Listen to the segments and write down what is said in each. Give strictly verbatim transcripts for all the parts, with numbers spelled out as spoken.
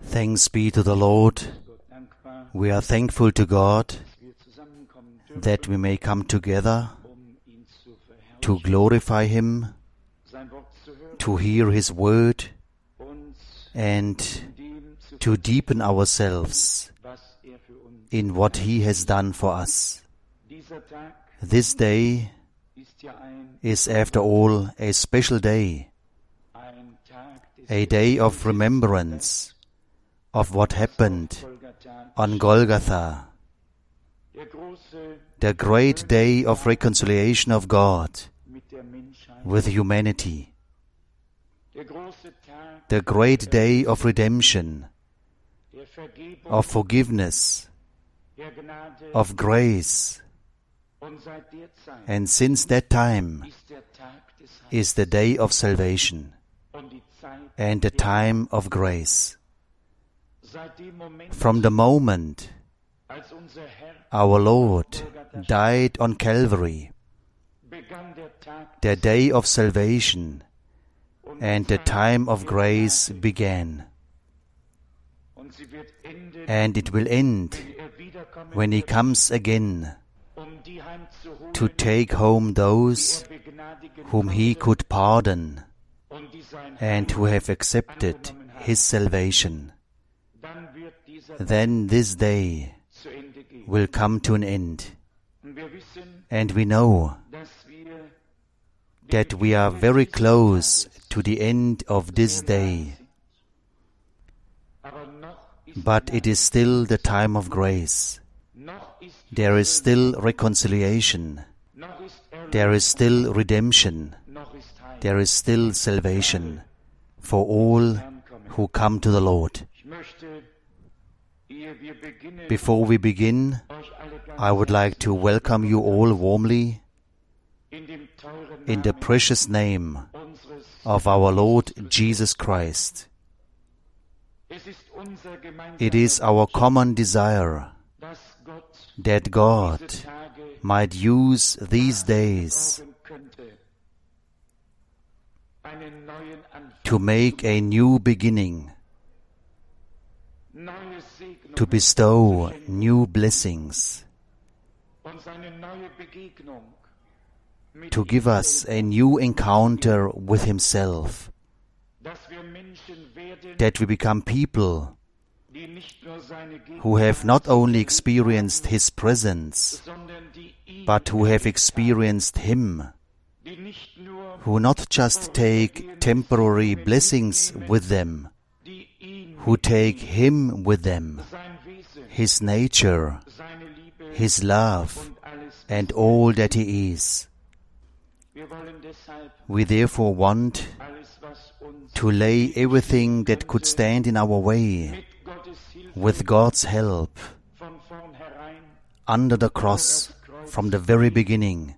Thanks be to the Lord. We are thankful to God that we may come together to glorify Him, to hear His word, and to deepen ourselves in what He has done for us. This day is, after all, a special day, a day of remembrance of what happened on Golgotha, the great day of reconciliation of God with humanity, the great day of redemption, of forgiveness, of grace. And since that time is the day of salvation and the time of grace. From the moment our Lord died on Calvary, the day of salvation and the time of grace began. And it will end when He comes again to take home those whom He could pardon and who have accepted His salvation. Then this day will come to an end. And we know that we are very close to the end of this day. But it is still the time of grace. There is still reconciliation. There is still redemption. There is still salvation for all who come to the Lord. Before we begin, I would like to welcome you all warmly in the precious name of our Lord Jesus Christ. It is our common desire that God might use these days to make a new beginning, to bestow new blessings, to give us a new encounter with Himself, that we become people who have not only experienced His presence, but who have experienced Him, who not just take temporary blessings with them, who take Him with them, His nature, His love, and all that He is. We therefore want to lay everything that could stand in our way, with God's help, under the cross from the very beginning,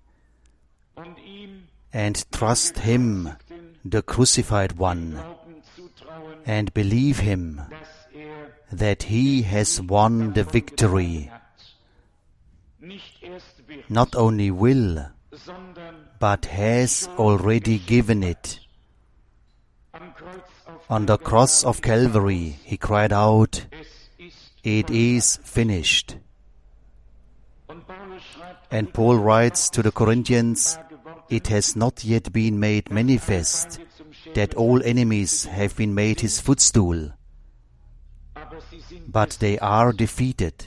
and trust Him, the crucified one, and believe Him that He has won the victory. Not only will, but has already given it. On the cross of Calvary, He cried out, "It is finished." And Paul writes to the Corinthians, "It has not yet been made manifest that all enemies have been made His footstool, but they are defeated."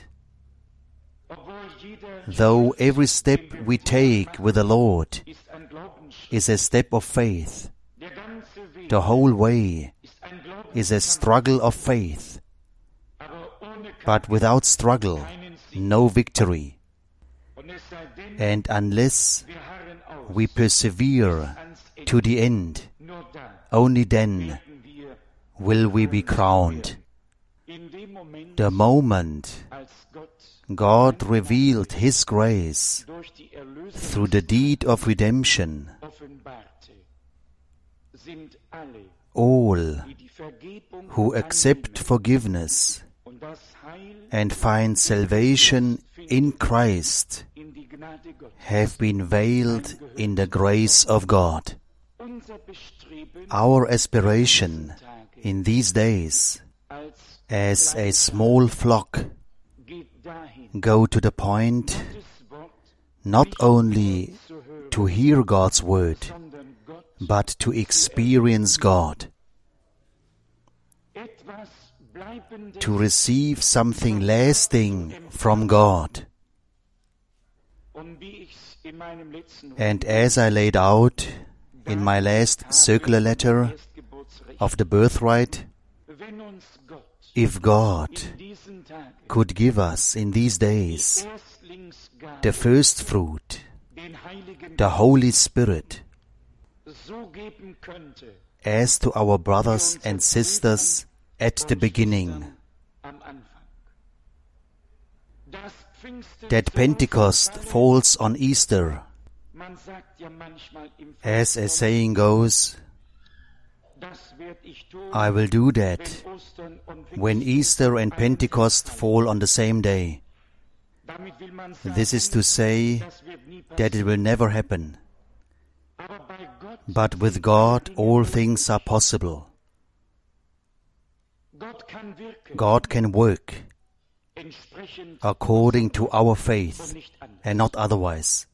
Though every step we take with the Lord is a step of faith, the whole way is a struggle of faith. But without struggle, no victory. And unless we persevere to the end, only then will we be crowned. The moment God revealed His grace through the deed of redemption, all who accept forgiveness and find salvation in Christ have been veiled in the grace of God. Our aspiration in these days as a small flock go to the point not only to hear God's word, but to experience God, to receive something lasting from God. And as I laid out in my last circular letter of the birthright, if God could give us in these days the first fruit, the Holy Spirit, as to our brothers and sisters at the beginning, that Pentecost falls on Easter. As a saying goes, I will do that when Easter and Pentecost fall on the same day. This is to say that it will never happen. But with God all things are possible. God can work according to our faith and not otherwise.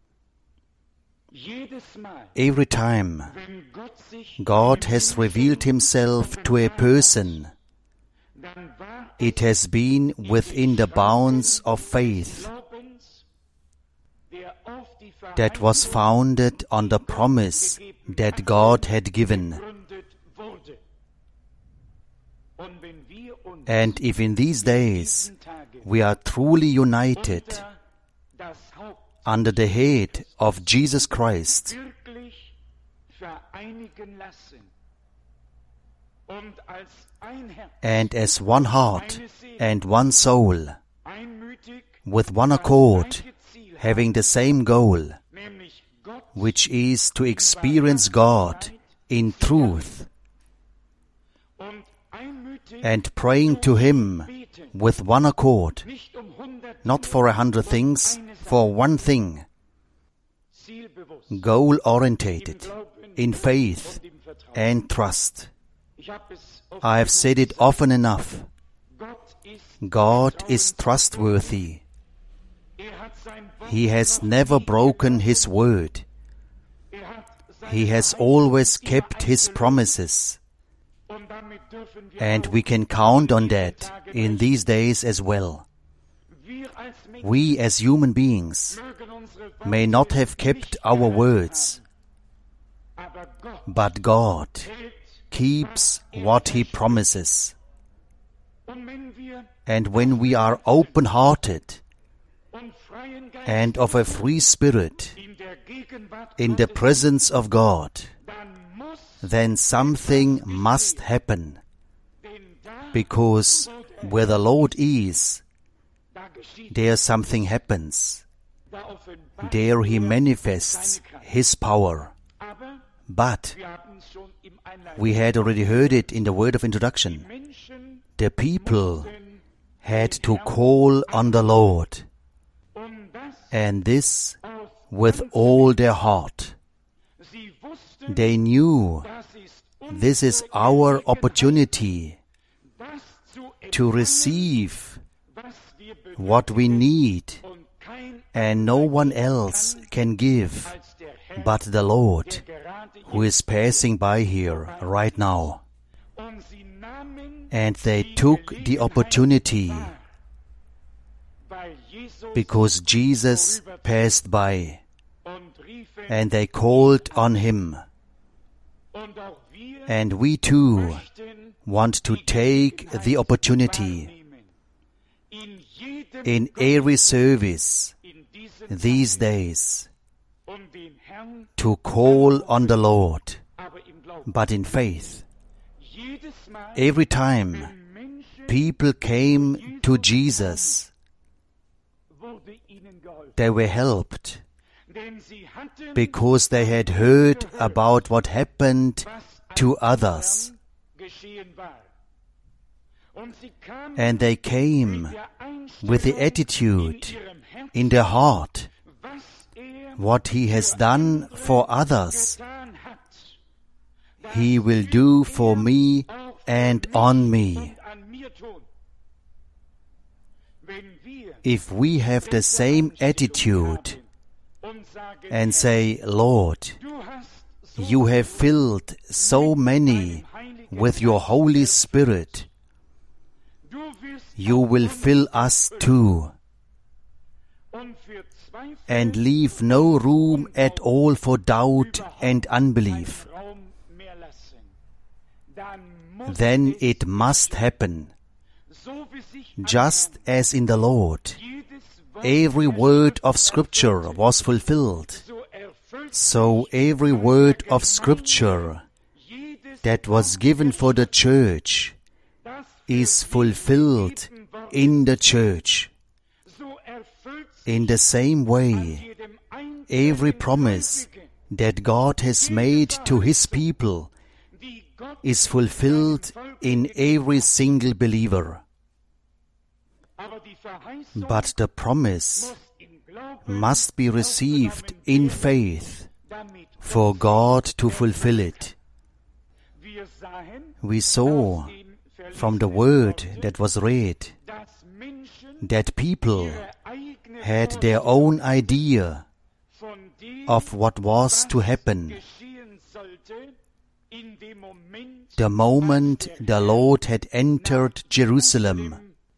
Every time God has revealed Himself to a person, it has been within the bounds of faith that was founded on the promise that God had given. And if in these days we are truly united under the head of Jesus Christ, and as one heart and one soul, with one accord, having the same goal, which is to experience God in truth, and praying to Him with one accord, not for a hundred things, for one thing, goal-orientated, in faith and trust. I have said it often enough. God is trustworthy. He has never broken His word. He has always kept His promises. And we can count on that in these days as well. We as human beings may not have kept our words, but God keeps what He promises. And when we are open-hearted and of a free spirit in the presence of God, then something must happen. Because where the Lord is, there something happens. There He manifests His power. But we had already heard it in the word of introduction. The people had to call on the Lord, and this with all their heart. They knew this is our opportunity to receive what we need, and no one else can give but the Lord, who is passing by here right now. And they took the opportunity because Jesus passed by, and they called on Him. And we too want to take the opportunity in every service these days to call on the Lord, but in faith. Every time people came to Jesus, they were helped because they had heard about what happened to others. And they came with the attitude in their heart, what He has done for others, He will do for me and on me. If we have the same attitude and say, Lord, you have filled so many with your Holy Spirit, you will fill us too, and leave no room at all for doubt and unbelief. Then it must happen. Just as in the Lord, every word of Scripture was fulfilled, so every word of Scripture that was given for the church is fulfilled in the church. In the same way, every promise that God has made to His people is fulfilled in every single believer. But the promise must be received in faith for God to fulfill it. We saw from the word that was read that people had their own idea of what was to happen the moment the Lord had entered Jerusalem.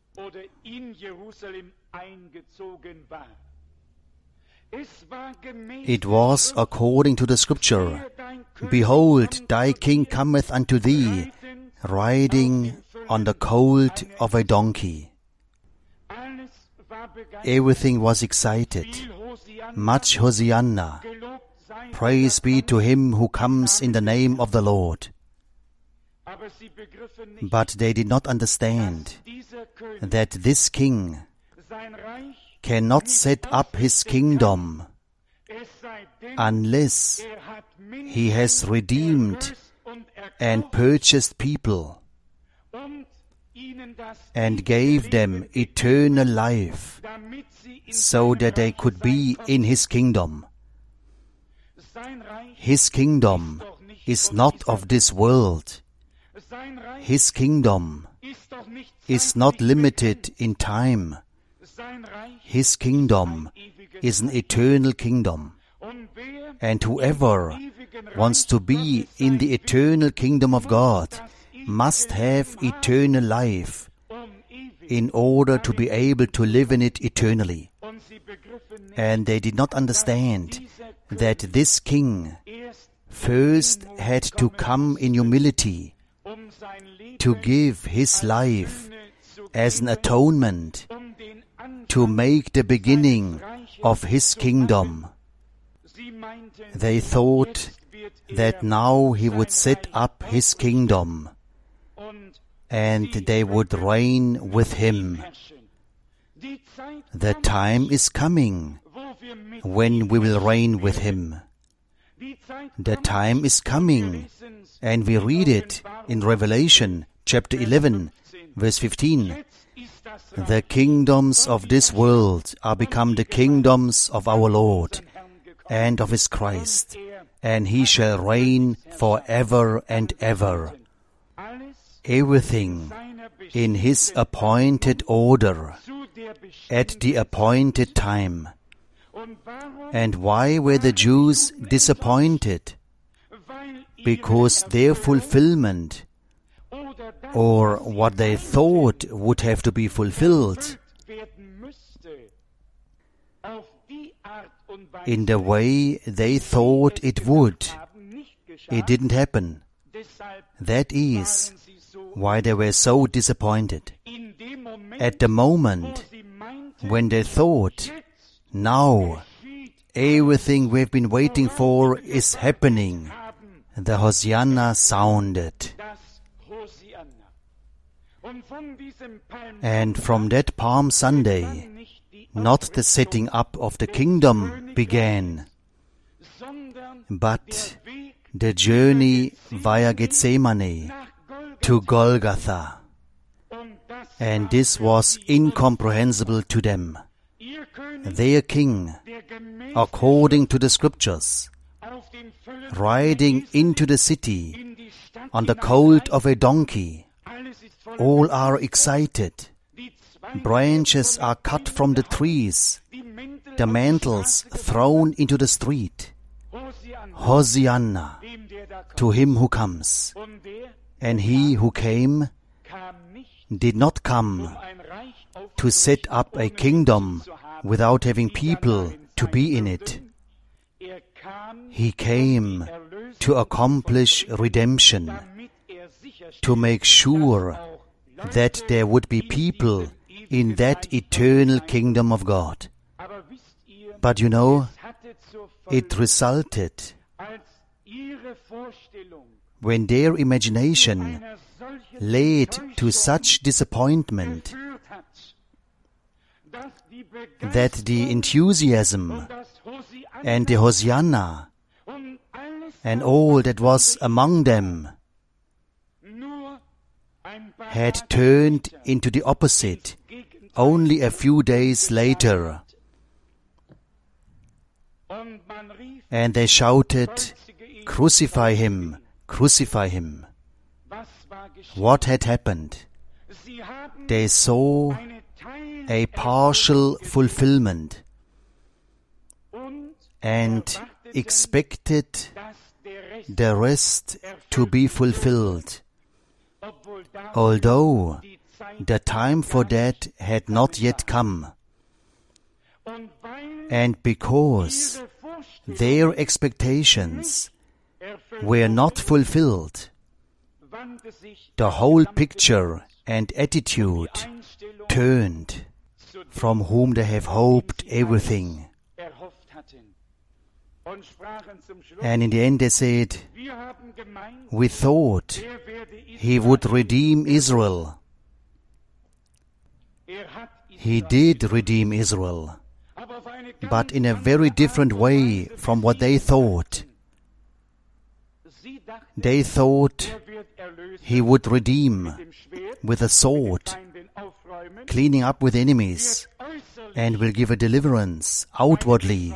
It was according to the Scripture, Behold, thy king cometh unto thee, riding on the colt of a donkey. Everything was excited. Much Hosanna. Praise be to him who comes in the name of the Lord. But they did not understand that this king cannot set up his kingdom unless he has redeemed and purchased people and gave them eternal life so that they could be in his kingdom. His kingdom is not of this world. His kingdom is not limited in time. His kingdom is an eternal kingdom. And whoever wants to be in the eternal kingdom of God must have eternal life in order to be able to live in it eternally. And they did not understand that this king first had to come in humility to give his life as an atonement to make the beginning of his kingdom. They thought that now he would set up his kingdom and they would reign with him. The time is coming when we will reign with him. The time is coming, and we read it in Revelation chapter eleven, verse fifteen. The kingdoms of this world are become the kingdoms of our Lord and of his Christ, and he shall reign forever and ever. Everything in his appointed order at the appointed time. And why were the Jews disappointed? Because their fulfillment, or what they thought would have to be fulfilled, in the way they thought it would, it didn't happen. That is why they were so disappointed. At the moment when they thought, now everything we've been waiting for is happening, the Hosanna sounded. And from that Palm Sunday, not the setting up of the kingdom began, but the journey via Gethsemane to Golgotha. And this was incomprehensible to them. Their king, according to the Scriptures, riding into the city on the colt of a donkey, All are excited. Branches are cut from the trees, the mantles thrown into the street. Hosanna to him who comes. And he who came did not come to set up a kingdom without having people to be in it. He came to accomplish redemption, to make sure that there would be people in that eternal kingdom of God. But you know, it resulted when their imagination led to such disappointment that the enthusiasm and the Hosanna and all that was among them had turned into the opposite only a few days later. And they shouted, "Crucify him, crucify him." What had happened? They saw a partial fulfillment and expected the rest to be fulfilled, although the time for that had not yet come. And because their expectations were not fulfilled, the whole picture and attitude turned from whom they have hoped everything. And in the end they said, "We thought he would redeem Israel." He did redeem Israel, but in a very different way from what they thought. They thought he would redeem with a sword, cleaning up with enemies, and will give a deliverance outwardly,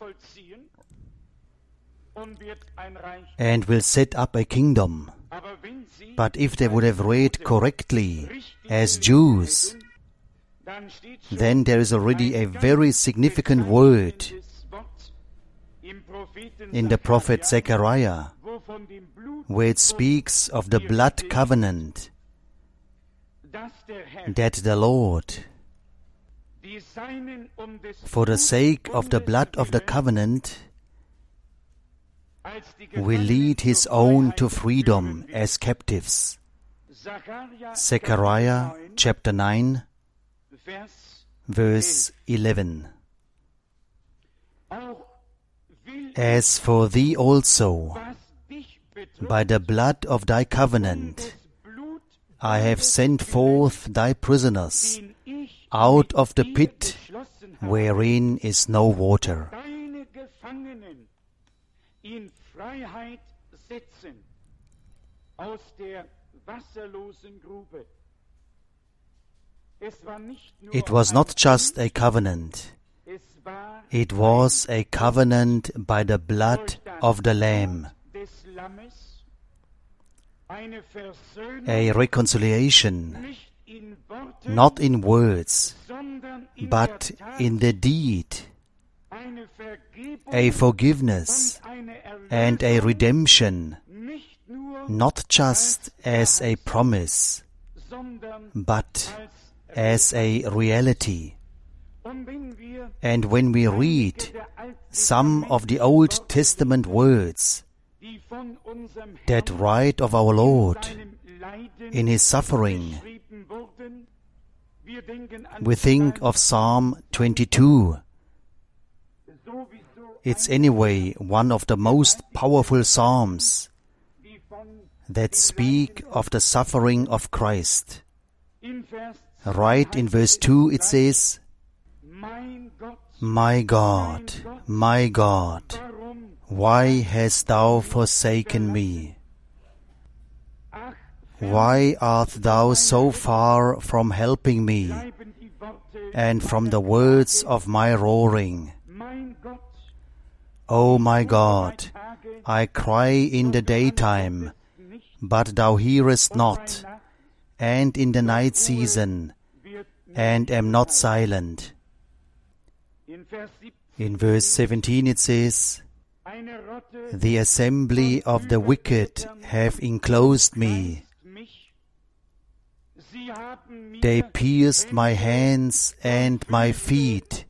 and will set up a kingdom. But if they would have read correctly as Jews, then there is already a very significant word in the prophet Zechariah, where it speaks of the blood covenant, that the Lord, for the sake of the blood of the covenant, will lead his own to freedom as captives. Zechariah chapter nine, verse eleven. As for thee also, by the blood of thy covenant, I have sent forth thy prisoners out of the pit wherein is no water. It was not just a covenant. It was a covenant by the blood of the Lamb. A reconciliation, not in words, but in the deed. A forgiveness and a redemption, not just as a promise, but as a reality. And when we read some of the Old Testament words that write of our Lord in his suffering, we think of Psalm twenty-two. It's anyway one of the most powerful psalms that speak of the suffering of Christ. Right in verse two it says, "My God, my God, why hast thou forsaken me? Why art thou so far from helping me, and from the words of my roaring? O my God, I cry in the daytime, but thou hearest not, and in the night season, and am not silent. In verse seventeen it says, the assembly of the wicked have enclosed me. They pierced my hands and my feet.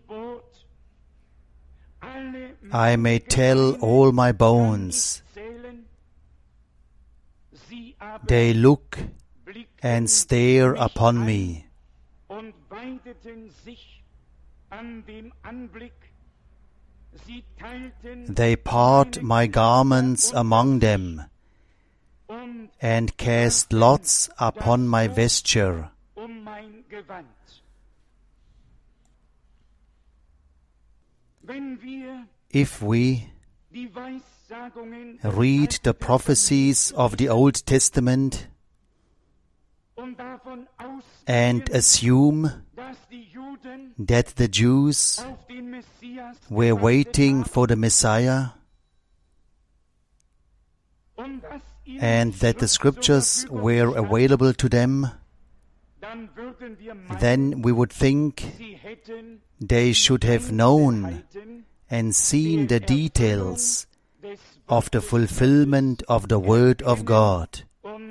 I may tell all my bones. They look and stare upon me. They part my garments among them, and cast lots upon my vesture. If we read the prophecies of the Old Testament and assume that the Jews were waiting for the Messiah, and that the scriptures were available to them, then we would think they should have known and seen the details of the fulfillment of the Word of God.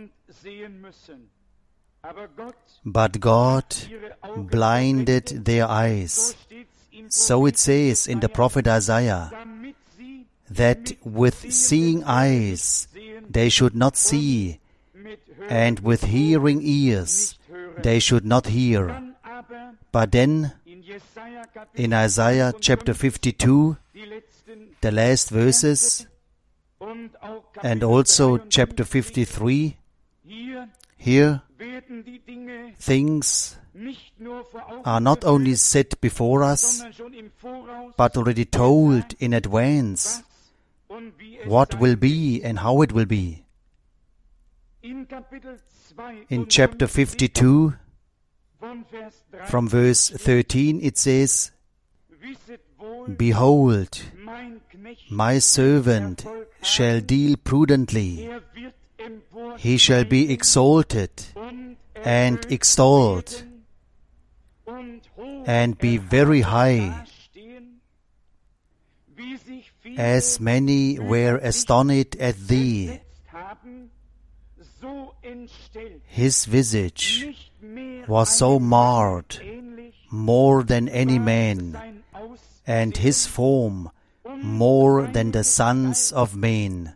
But God blinded their eyes. So it says in the prophet Isaiah, that with seeing eyes they should not see, and with hearing ears they should not hear. But then, in Isaiah chapter fifty-two, the last verses, and also chapter fifty-three, here things are not only set before us, but already told in advance what will be and how it will be. In chapter fifty-two, from verse thirteen, it says, behold, my servant shall deal prudently. He shall be exalted and extolled, and be very high. As many were astonished at thee, his visage was so marred more than any man, and his form more than the sons of men.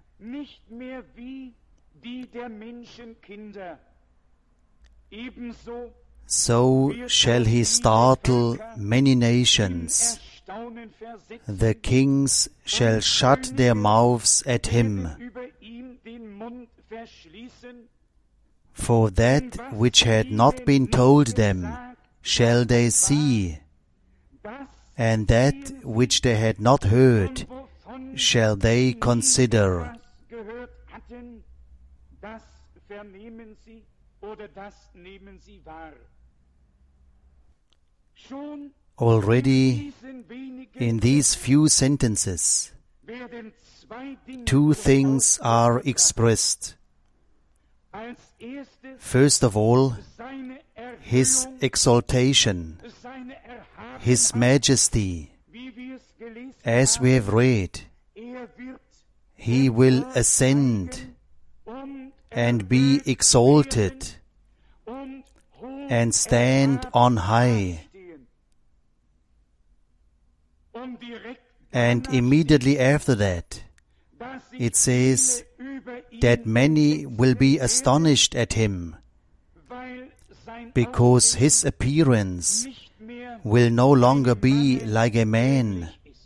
So shall he startle many nations. The kings shall shut their mouths at him. For that which had not been told them shall they see, and that which they had not heard shall they consider. Already in these few sentences, two things are expressed. First of all, his exaltation, his majesty. As we have read, he will ascend and be exalted and stand on high. And immediately after that, it says that many will be astonished at him, because his appearance will no longer be like a man.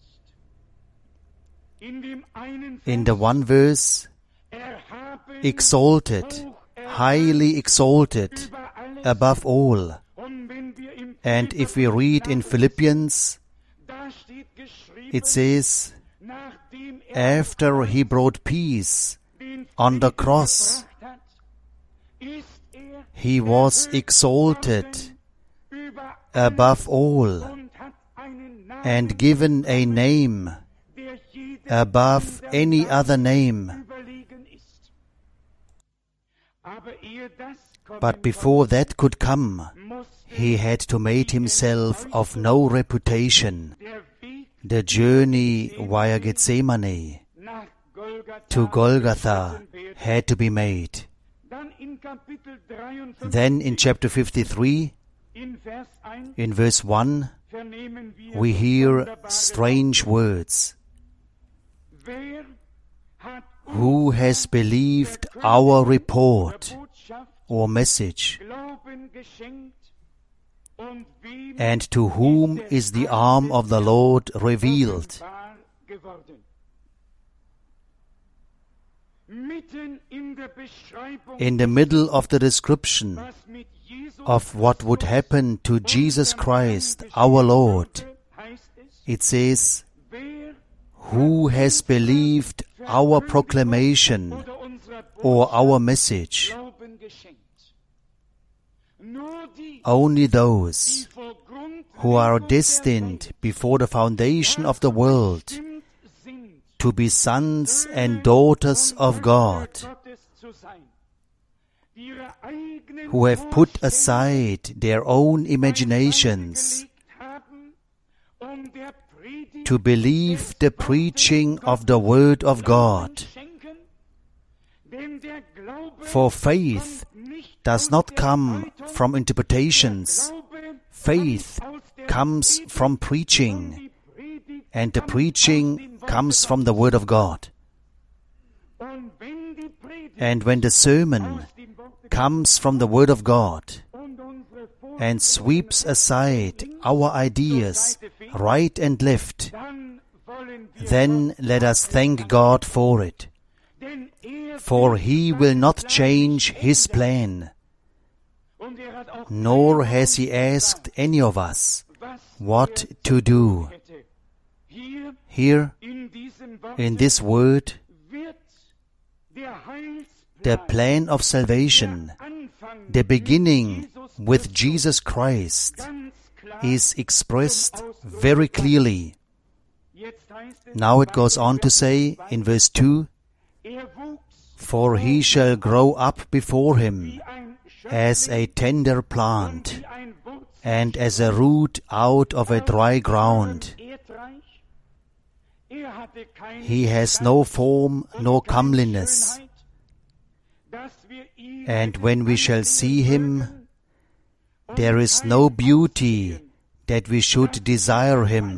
In the one verse, exalted, highly exalted, above all. And if we read in Philippians, it says, after he brought peace on the cross, he was exalted above all and given a name above any other name. But before that could come, he had to make himself of no reputation. The journey via Gethsemane to Golgotha had to be made. Then in chapter fifty-three, in verse one, we hear strange words. Who has believed our report or message? And to whom is the arm of the Lord revealed? In the middle of the description of what would happen to Jesus Christ, our Lord, it says, who has believed our proclamation or our message? Only those who are destined before the foundation of the world to be sons and daughters of God, who have put aside their own imaginations to believe the preaching of the Word of God. For faith does not come from interpretations. Faith comes from preaching, and the preaching comes from the Word of God. And when the sermon comes from the Word of God and sweeps aside our ideas right and left, then let us thank God for it. For He will not change His plan, nor has He asked any of us what to do. Here, in this word, the plan of salvation, the beginning with Jesus Christ, is expressed very clearly. Now it goes on to say in verse two, for he shall grow up before him as a tender plant and as a root out of a dry ground. He has no form nor comeliness, and when we shall see him, there is no beauty that we should desire him.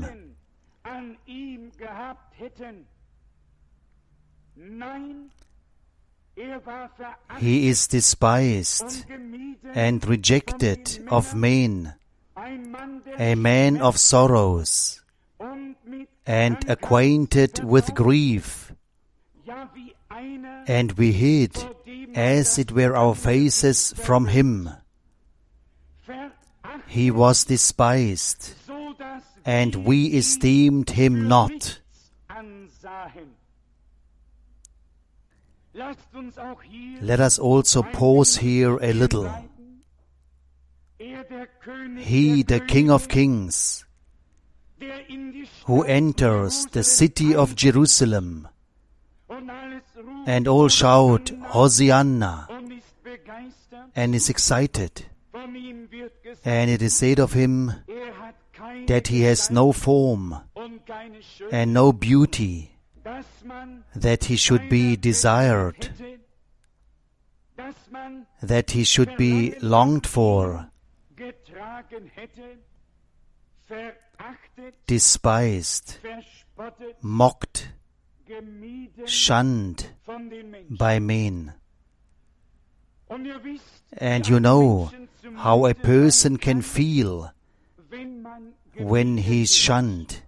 He is despised and rejected of men, a man of sorrows, and acquainted with grief. And we hid, as it were, our faces from him. He was despised, and we esteemed him not. Let us also pause here a little. He, the King of Kings, who enters the city of Jerusalem, and all shout, Hosanna, and is excited. And it is said of him that he has no form and no beauty, that he should be desired, that he should be longed for, despised, mocked, shunned by men. And you know how a person can feel when he is shunned.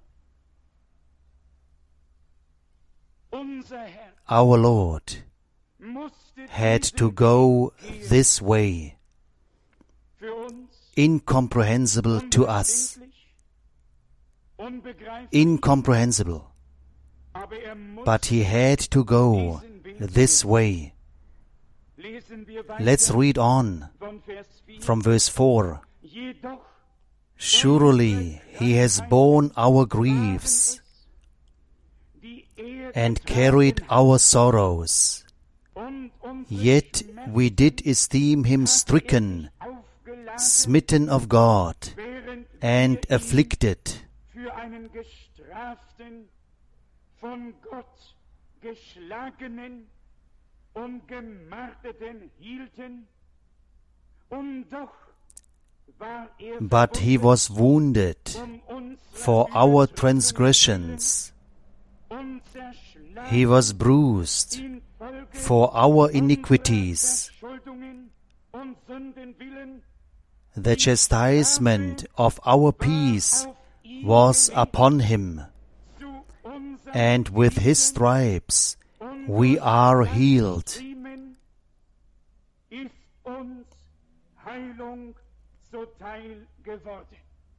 Our Lord had to go this way, incomprehensible to us, incomprehensible, but he had to go this way. Let's read on from verse four. Surely he has borne our griefs and carried our sorrows, Yet we did esteem him stricken, smitten of God, and afflicted. Für einen gestraften, von Gott geschlagenen und gemarterten hielten, und doch war er But he was wounded um uns for our transgressions, und zerschlagen he was bruised infolge for our iniquities. Verschuldungen und Sünden willen, The chastisement of our peace was upon him, zu unserem and with his stripes we are healed. Riemen ist uns Heilung zuteil geworden.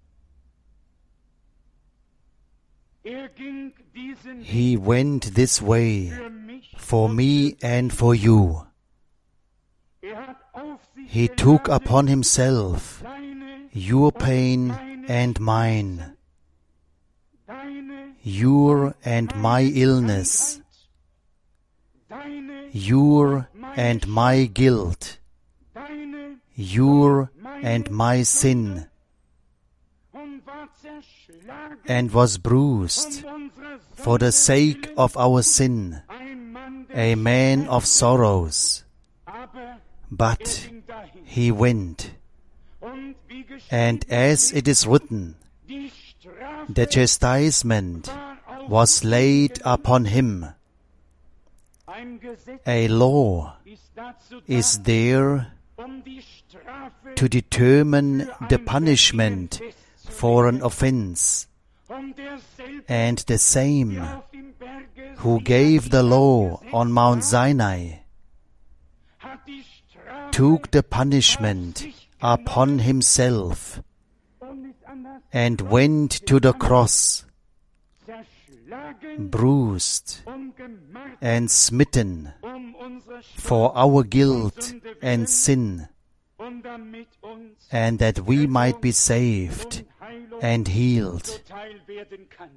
Er ging diesen He went this way für mich, for me and for you. er hat auf sich He took geladen upon himself deine, your pain and mine, deine, your and my illness, deine, your and my guilt, deine your and my sin, und war zerschlagen and was bruised um unserer for the Sünden sake willen, of our sin, ein Mann, der a man of sorrows. aber But ging dahin. he went, Und wie geschrieben and as it is written, die Strafe the chastisement war auf was laid upon him. ein Gesetz A law ist dazu da, is there um die Strafe to determine the punishment for an offense, und derselbe, and the same der auf dem Berge who Sinai gave the law gesetzt on Mount war, Sinai hat die Strafe took the punishment upon himself und ist anders and went to the cross, zerschlagen bruised und gemartert and smitten um unsere Schuld for our guilt and sin, und damit uns and that we might be saved und Heilung and healed. zuteil werden kann.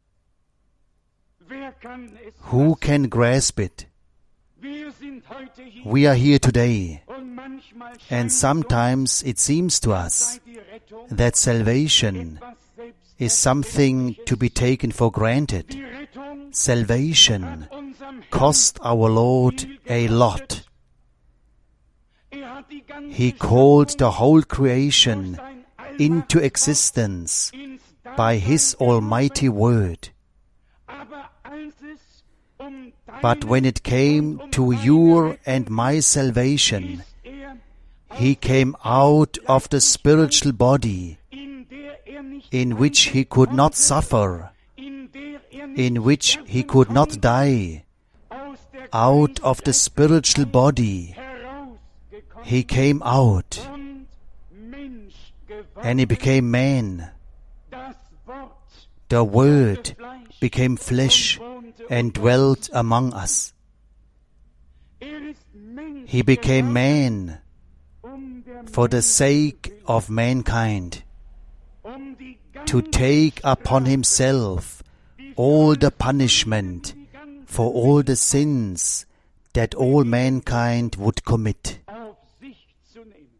Wer kann es Who fassen? can grasp it? Wir sind heute hier We are here today, und manchmal scheint and sometimes it seems to sei us die Rettung that salvation etwas selbst. is something to be taken for granted. Die Rettung Salvation hat unserem Herrn cost our Lord a lot. Er hat die ganze He called the Schöpfung whole durch creation sein into Allmachtwort existence ins by Dasein His gerufen. almighty word. Aber als es um But deine when it came und um to meine your Rettung and my salvation, ist er He came out of the spiritual body in der er nicht in which He could not suffer, in der er nicht in which He sterben could not konnte, die. aus der Out of the Geist spiritual body, herausgekommen He came out, und Mensch geworden. and He became man. Das Wort The Word Fleisch became flesh wohnte and dwelt among us. Er ist Mensch He became geworden, man um der for the Mensch sake of mankind, um die to ganze take upon Strafe, Himself die all the für punishment die ganze for all the sins that all mankind would commit. auf sich zu nehmen.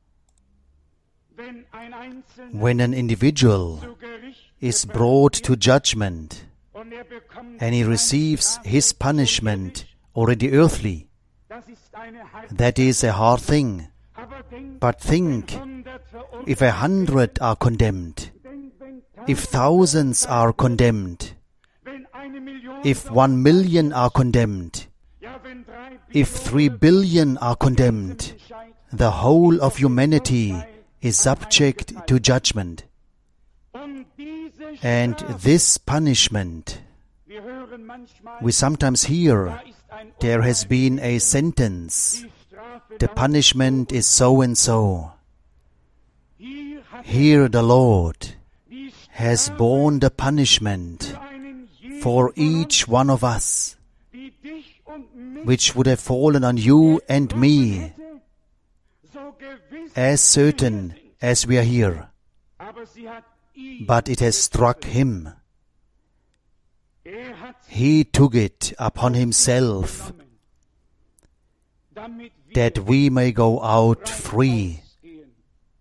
Wenn ein Einzelner When an individual zu Gericht is gebracht brought wird to judgment und er bekommt and he seine receives Strafe his vom punishment Gericht, already earthly, das ist eine harte that is a hard thing. Aber denk, But think, wenn hundert verurteilt if a hundred are condemned, werden, denk, wenn if thousands are condemned, wenn eine Million if one million are condemned, ja, wenn drei if three billion are condemned, Entscheid, the whole of humanity is subject to judgment. und diese And Strafe, this punishment, wir hören manchmal, we sometimes hear, da ist ein there has Urteil, been a sentence, die Strafe the lautet punishment so. is so and so. Hier hat Here the Lord die has Strafe borne the punishment für einen jeden for von uns, each one of us, die dich und mich which would have fallen on you and getroffen me, hätte, so gewiss as certain as we are here. aber sie hat ihn But it has struck him. er hat He took it upon himself. genommen. damit wir that we may go out free. ausgehen.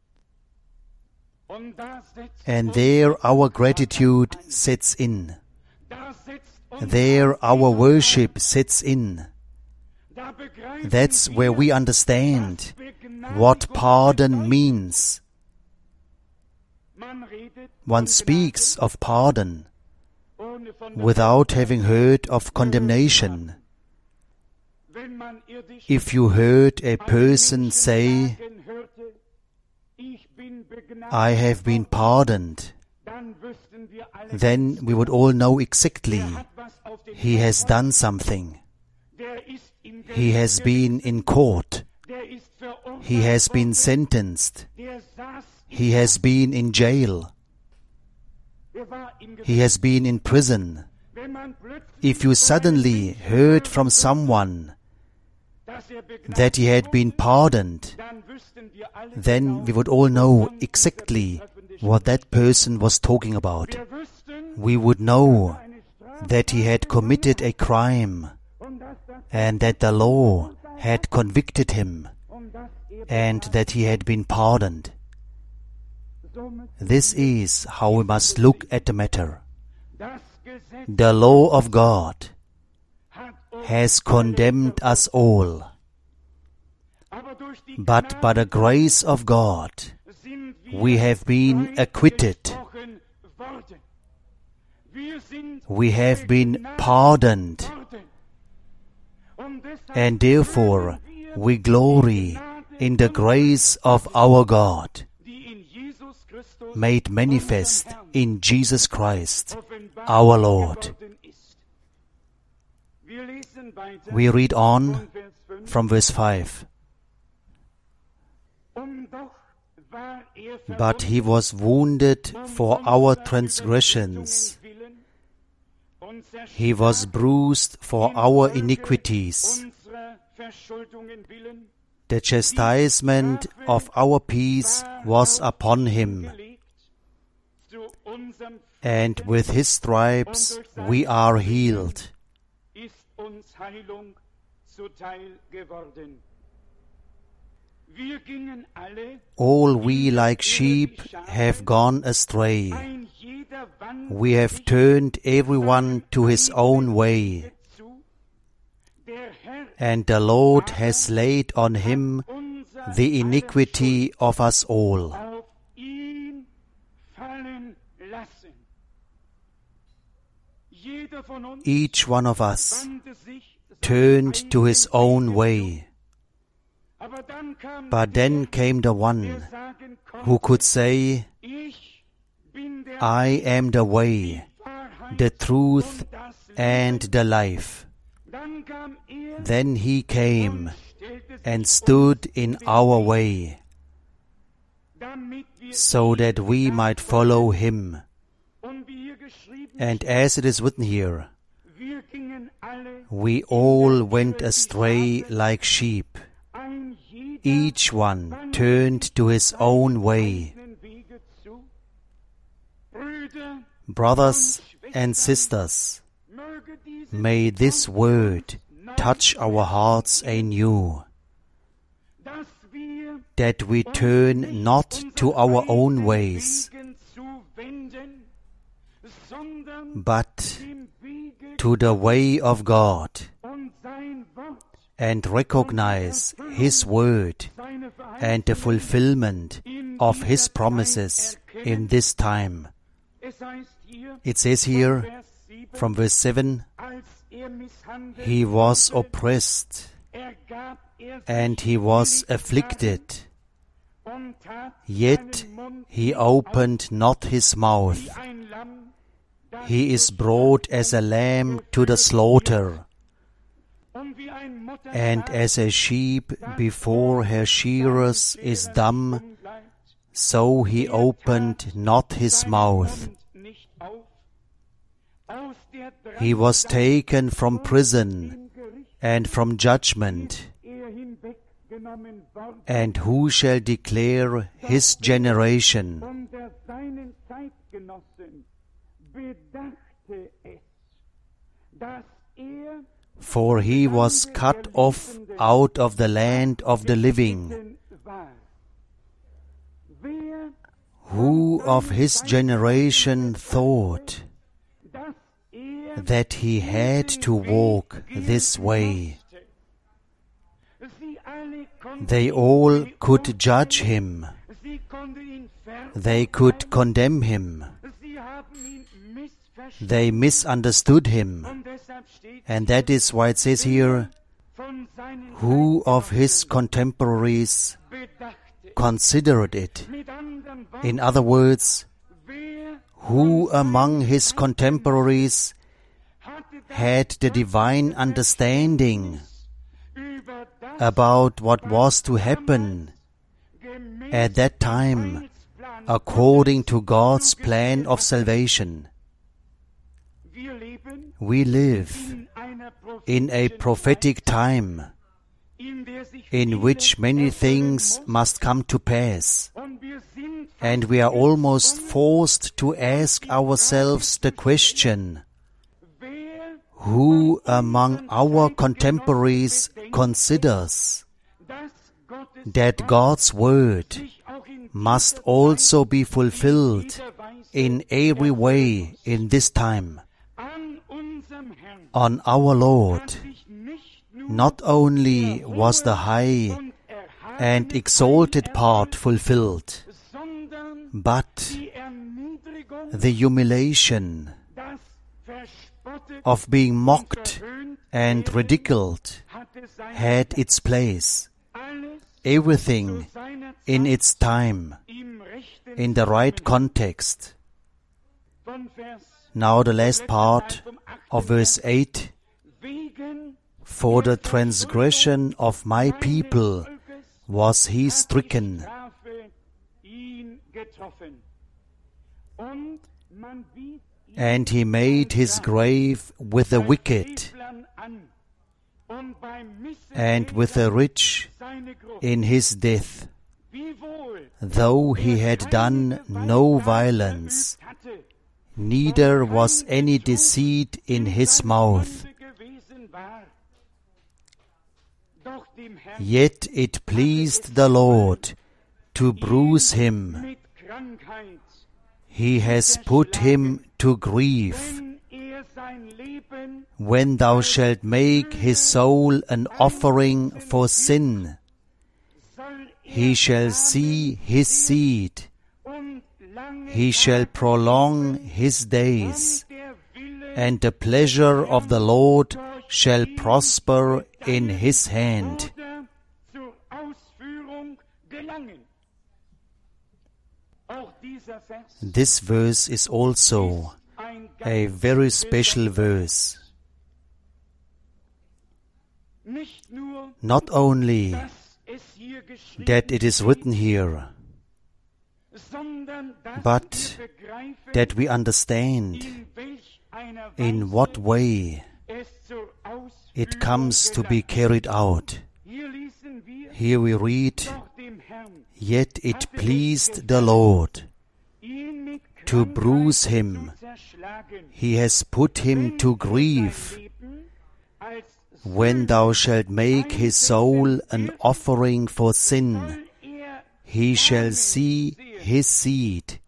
Und da setzt And uns there unser our Vater gratitude ein. sets in. Da setzt unser There our Anbetung worship ein. sets in. Da begreifen That's where we wir, understand was Begnadigung what pardon bedeutet. means. Man redet One von speaks of pardon Gnade, ohne von der without Verurteilung. having heard of condemnation. Wenn man irdisch If you heard a einen person Menschen say, sagen hörte, ich bin begnadigt I have been worden, pardoned, dann wüssten wir alle, then we would all know exactly der hat was auf den he has Kopf, done something. der ist im He has Gericht, been in court. der ist verurteilt He has been worden, sentenced. der saß im He has been in jail. der war im Gefängnis. He has been in prison. Wenn man plötzlich If you suddenly heard from someone dass er begnadigt that he had been pardoned, dann wüssten wir alle then we genau, would all know wovon exactly dieser Betreffende what that person was talking about. Wir wüssten, We would know eine Strafe that he had committed a crime und dass das and that the law had convicted him und dass er and that he had been pardoned. somit This is how we must look at the matter. das Gesetz The law of God hat uns has condemned us all, aber durch die but by the grace of God sind wir we have been acquitted. freigesprochen worden. Wir sind We have been pardoned, worden. Und deshalb and therefore we glory in the grace of our God, die in Jesus Christus made manifest in Jesus Christ, offenbar our Lord. geworden ist. Wir lesen weiter We read on von Vers fünf. from verse five. Und doch war er But he was wounded for our transgressions, he was bruised for our iniquities. The chastisement of our peace was upon him, and with his stripes we are healed. All we like sheep have gone astray. We have turned everyone to his own way, and the Lord has laid on him the iniquity of us all. Each one of us turned to his own way. But then came the one who could say, I am the way, the truth, and the life. Then he came and stood in our way, so that we might follow him. And as it is written here, we all went astray like sheep. Each one turned to his own way. Brothers and sisters, may this word touch our hearts anew, that we turn not to our own ways, but to the way of God, and recognize His word and the fulfillment of His promises in this time. It says here, from verse seven, He was oppressed, and He was afflicted, yet He opened not His mouth. He is brought as a lamb to the slaughter, and as a sheep before her shearers is dumb, so He opened not His mouth. He was taken from prison and from judgment, and who shall declare His generation? For He was cut off out of the land of the living. Who of his generation thought that he had to walk this way? They all could judge him. They could condemn him. They misunderstood him. And that is why it says here, who of his contemporaries considered it? In other words, who among his contemporaries had the divine understanding about what was to happen at that time according to God's plan of salvation? We live in a prophetic time in which many things must come to pass, and we are almost forced to ask ourselves the question, who among our contemporaries considers that God's word must also be fulfilled in every way in this time? On our Lord, not only was the high and exalted part fulfilled, but the humiliation of being mocked and ridiculed had its place. Everything in its time, in the right context. Now the last part of verse eight. For the transgression of my people was he stricken. And he made his grave with the wicked and with the rich in his death, though he had done no violence, neither was any deceit in his mouth. Yet it pleased the Lord to bruise him. He has put him to grief. When thou shalt make his soul an offering for sin, he shall see his seed. He shall prolong his days, and the pleasure of the Lord shall prosper in his hand. This verse is also a very special verse. Not only that it is written here, but that we understand in what way it comes to be carried out. Here we read, yet it pleased the Lord to bruise him. He has put him to grief. When thou shalt make his soul an offering for sin, he shall see his seed.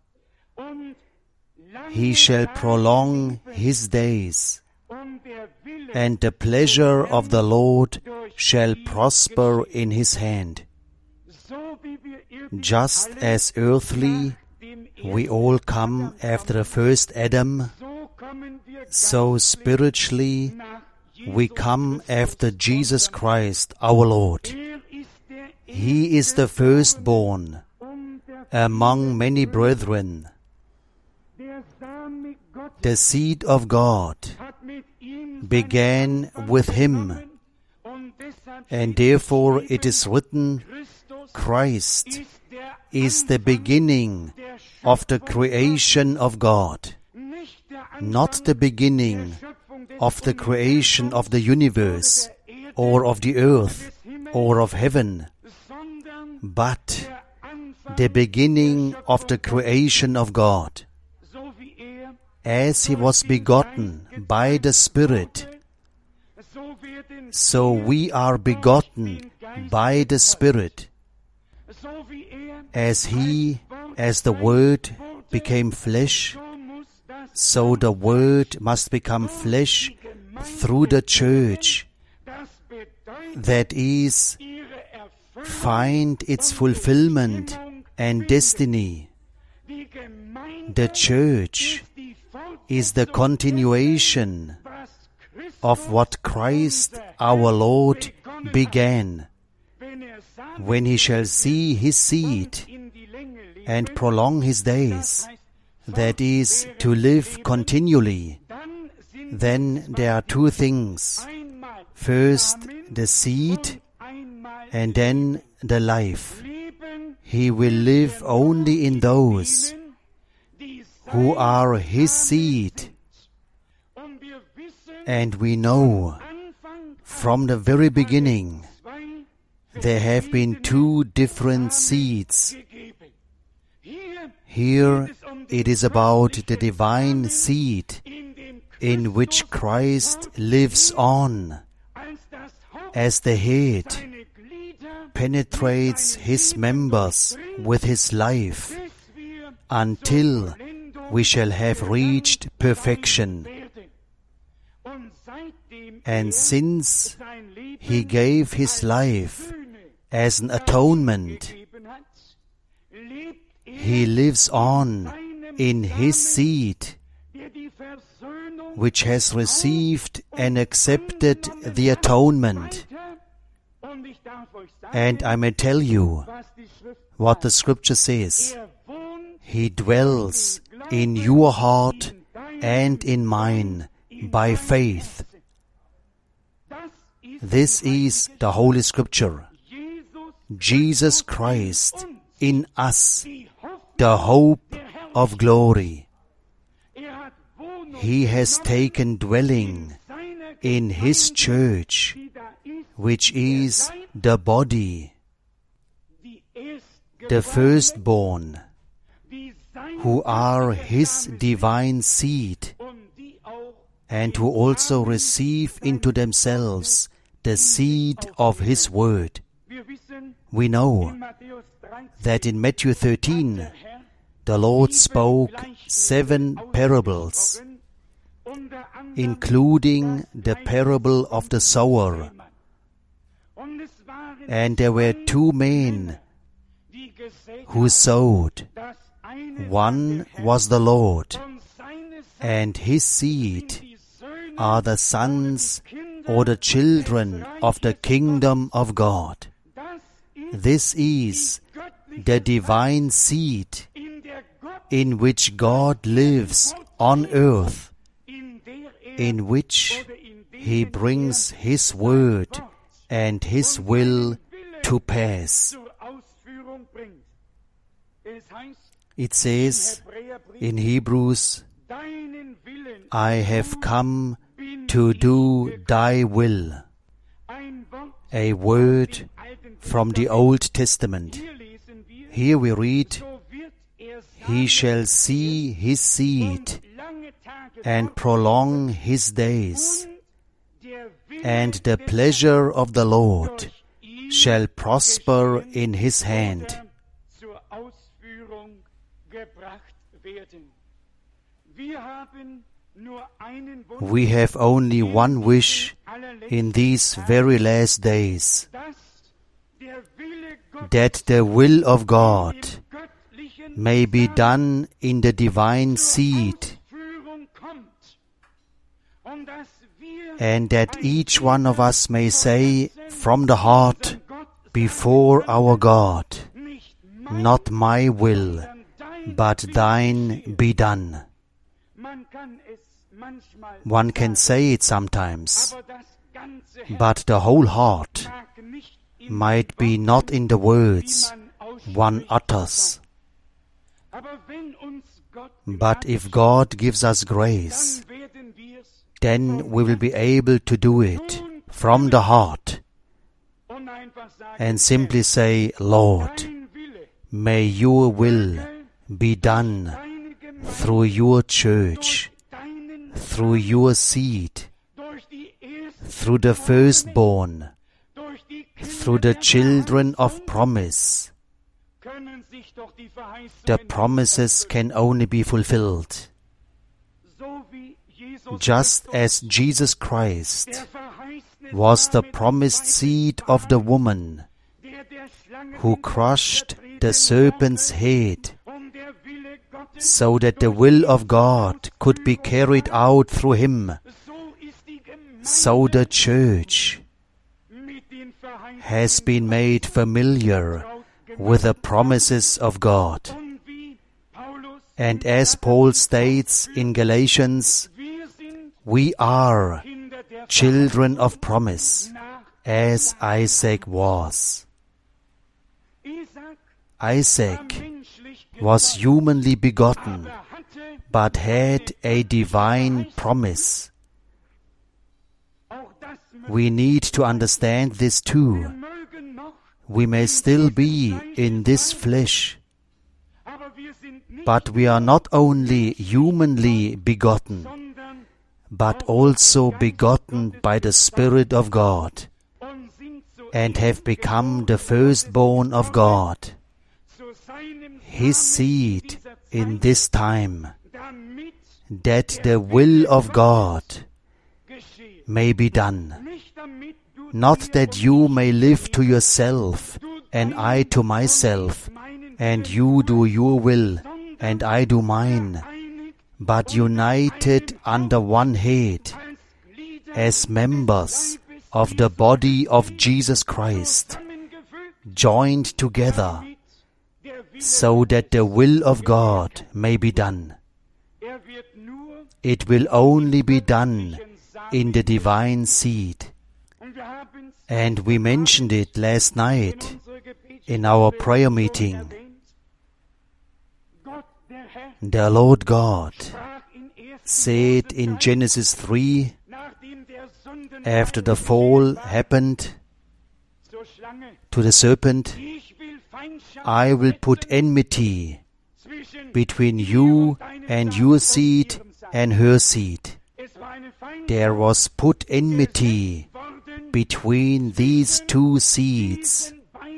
He shall prolong his days, and the pleasure of the Lord shall prosper in his hand. Just as earthly we all come after the first Adam, so spiritually we come after Jesus Christ our Lord. He is the firstborn among many brethren. The seed of God began with him, and therefore it is written, Christ is the beginning of the creation of God, not the beginning of the creation of the universe, or of the earth, or of heaven, but the beginning of the creation of God. As he was begotten by the Spirit, So we are begotten by the Spirit, as He, as the Word, became flesh, so the Word must become flesh through the church, that is, find its fulfillment and destiny. The church is the continuation of what Christ our Lord began, when He shall see His seed and prolong His days, that is, to live continually. Then there are two things. First, the seed, and then the life. He will live only in those who are His seed. And we know from the very beginning there have been two different seeds. Here it is about the divine seed in which Christ lives on, as the head penetrates his members with his life until we shall have reached perfection. And since He gave His life as an atonement, He lives on in His seed, which has received and accepted the atonement. And I may tell you what the Scripture says. He dwells in your heart and in mine by faith. This is the Holy Scripture. Jesus Christ in us, the hope of glory. He has taken dwelling in His church, which is the body, the firstborn, who are His divine seed, and who also receive into themselves the seed of His word. We know that in Matthew thirteen, the Lord spoke seven parables, including the parable of the sower. And there were two men who sowed. One was the Lord, and His seed are the sons or the children of the kingdom of God. This is the divine seed in which God lives on earth, in which He brings His word and His will to pass. It says in Hebrews, I have come to do Thy will. A word from the Old Testament. Here we read, He shall see His seed and prolong His days, and the pleasure of the Lord shall prosper in His hand. We have only one wish in these very last days, that the will of God may be done in the divine seed, and that each one of us may say from the heart before our God, not my will, but Thine be done. One can say it sometimes, but the whole heart might be not in the words one utters. But if God gives us grace, then we will be able to do it from the heart and simply say, Lord, may Your will be done through Your church, through Your seed, through the firstborn, through the children of promise, the promises can only be fulfilled. Just as Jesus Christ was the promised seed of the woman who crushed the serpent's head, so that the will of God could be carried out through him, so the church has been made familiar with the promises of God. And as Paul states in Galatians, we are children of promise, as Isaac was. Isaac was humanly begotten, but had a divine promise. We need to understand this too. We may still be in this flesh, but we are not only humanly begotten, but also begotten by the Spirit of God, and have become the firstborn of God, His seed in this time, that the will of God may be done. Not that you may live to yourself, and I to myself, and you do your will, and I do mine, but united under one head, as members of the body of Jesus Christ, joined together, so that the will of God may be done. It will only be done in the divine seed. And we mentioned it last night in our prayer meeting. The Lord God said in Genesis three, after the fall happened to the serpent, I will put enmity between you and your seed and her seed. There was put enmity between these two seeds.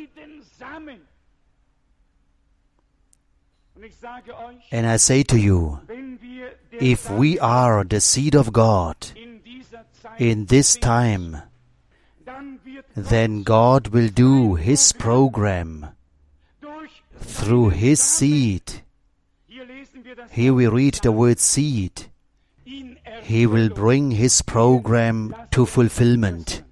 And I say to you, if we are the seed of God in this time, then God will do His program through His seed. Here we read the word seed. He will bring His program to fulfillment.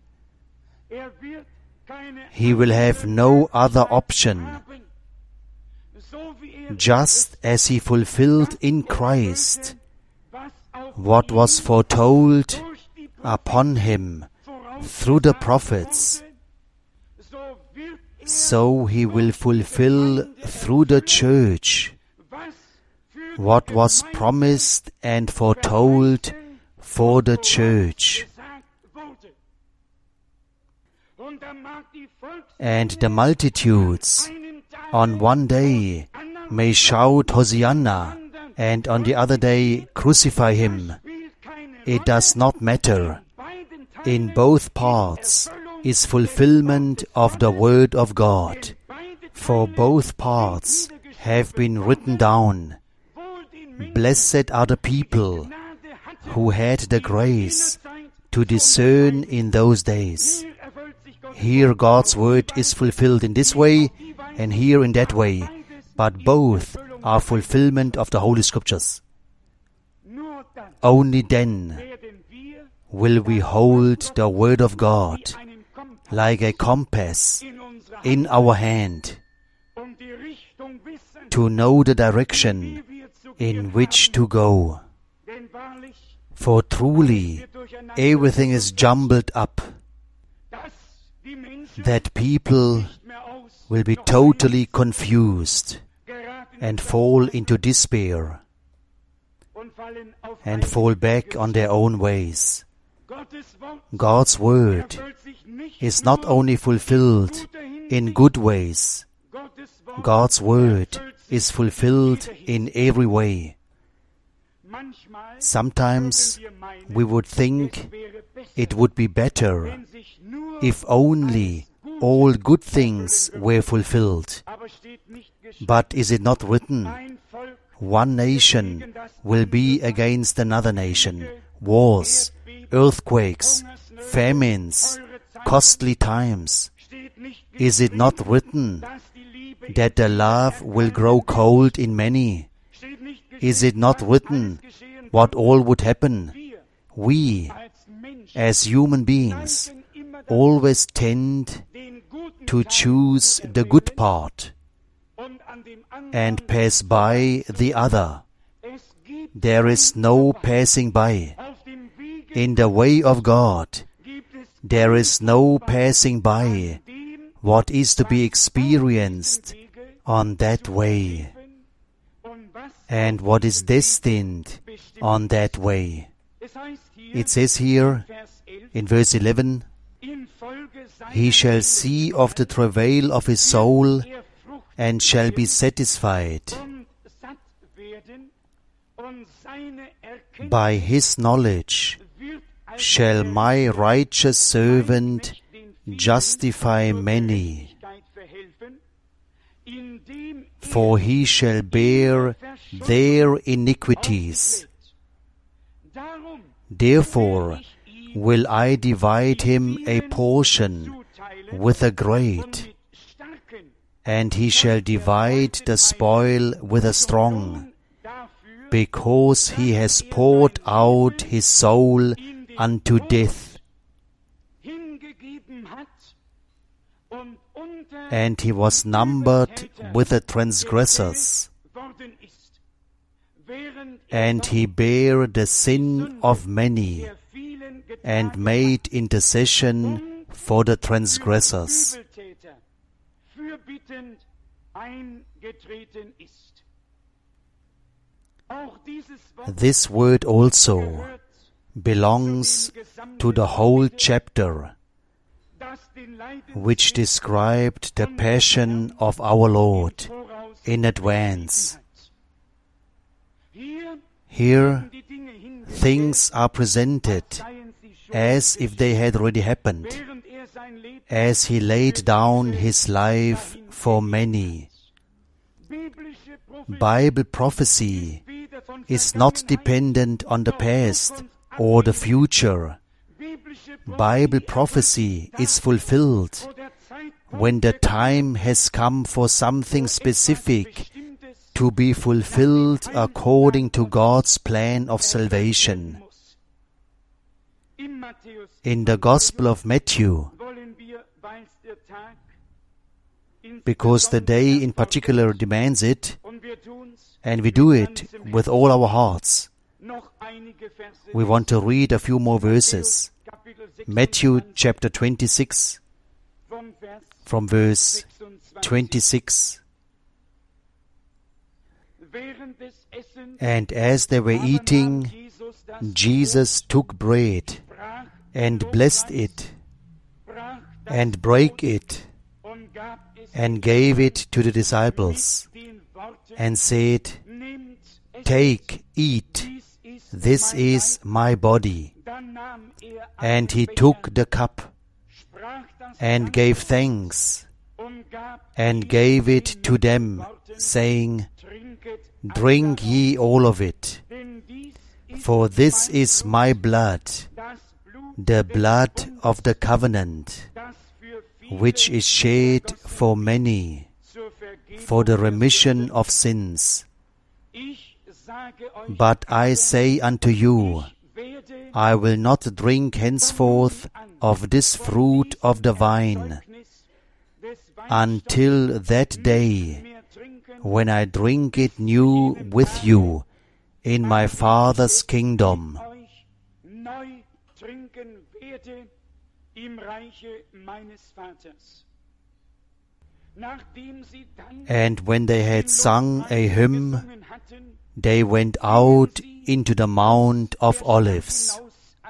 He will have no other option. Just as He fulfilled in Christ what was foretold upon Him through the prophets, so He will fulfill through the church what was promised and foretold for the church. And the multitudes on one day may shout Hosanna, and on the other day crucify Him. It does not matter. In both parts is fulfillment of the Word of God, for both parts have been written down. Blessed are the people who had the grace to discern in those days. Here God's word is fulfilled in this way, and here in that way, but both are fulfillment of the Holy Scriptures. Only then will we hold the Word of God like a compass in our hand to know the direction in which to go. For truly, everything is jumbled up, that people will be totally confused and fall into despair and fall back on their own ways. God's word is not only fulfilled in good ways, God's word is fulfilled in every way. Sometimes we would think It would be better if only all good things were fulfilled. But is it not written, one nation will be against another nation, wars, earthquakes, famines, costly times? Is it not written that the love will grow cold in many? Is it not written what all would happen? We, as human beings, always tend to choose the good part and pass by the other. There is no passing by. In the way of God, there is no passing by what is to be experienced on that way, and what is destined on that way. It says here in verse eleven, he shall see of the travail of his soul and shall be satisfied. By his knowledge shall my righteous servant justify many, for he shall bear their iniquities. Therefore will I divide him a portion with the great, and he shall divide the spoil with the strong, because he has poured out his soul unto death, and he was numbered with the transgressors, and he bare the sin of many, and made intercession for the transgressors. This word also belongs to the whole chapter, which described the passion of our Lord in advance. Here, things are presented as if they had already happened, as he laid down his life for many. Bible prophecy is not dependent on the past or the future. Bible prophecy is fulfilled when the time has come for something specific to be fulfilled according to God's plan of salvation. In the Gospel of Matthew, because the day in particular demands it, and we do it with all our hearts, we want to read a few more verses. Matthew chapter twenty-six, from verse twenty-six. And as they were eating, Jesus took bread and blessed it, and brake it, and gave it to the disciples, and said, Take, eat, this is my body. And he took the cup, and gave thanks, and gave it to them, saying, Drink ye all of it, for this is my blood, the blood of the covenant, which is shed for many, for the remission of sins. But I say unto you, I will not drink henceforth of this fruit of the vine, until that day when I drink it new with you in my Father's kingdom. And when they had sung a hymn, they went out into the Mount of Olives.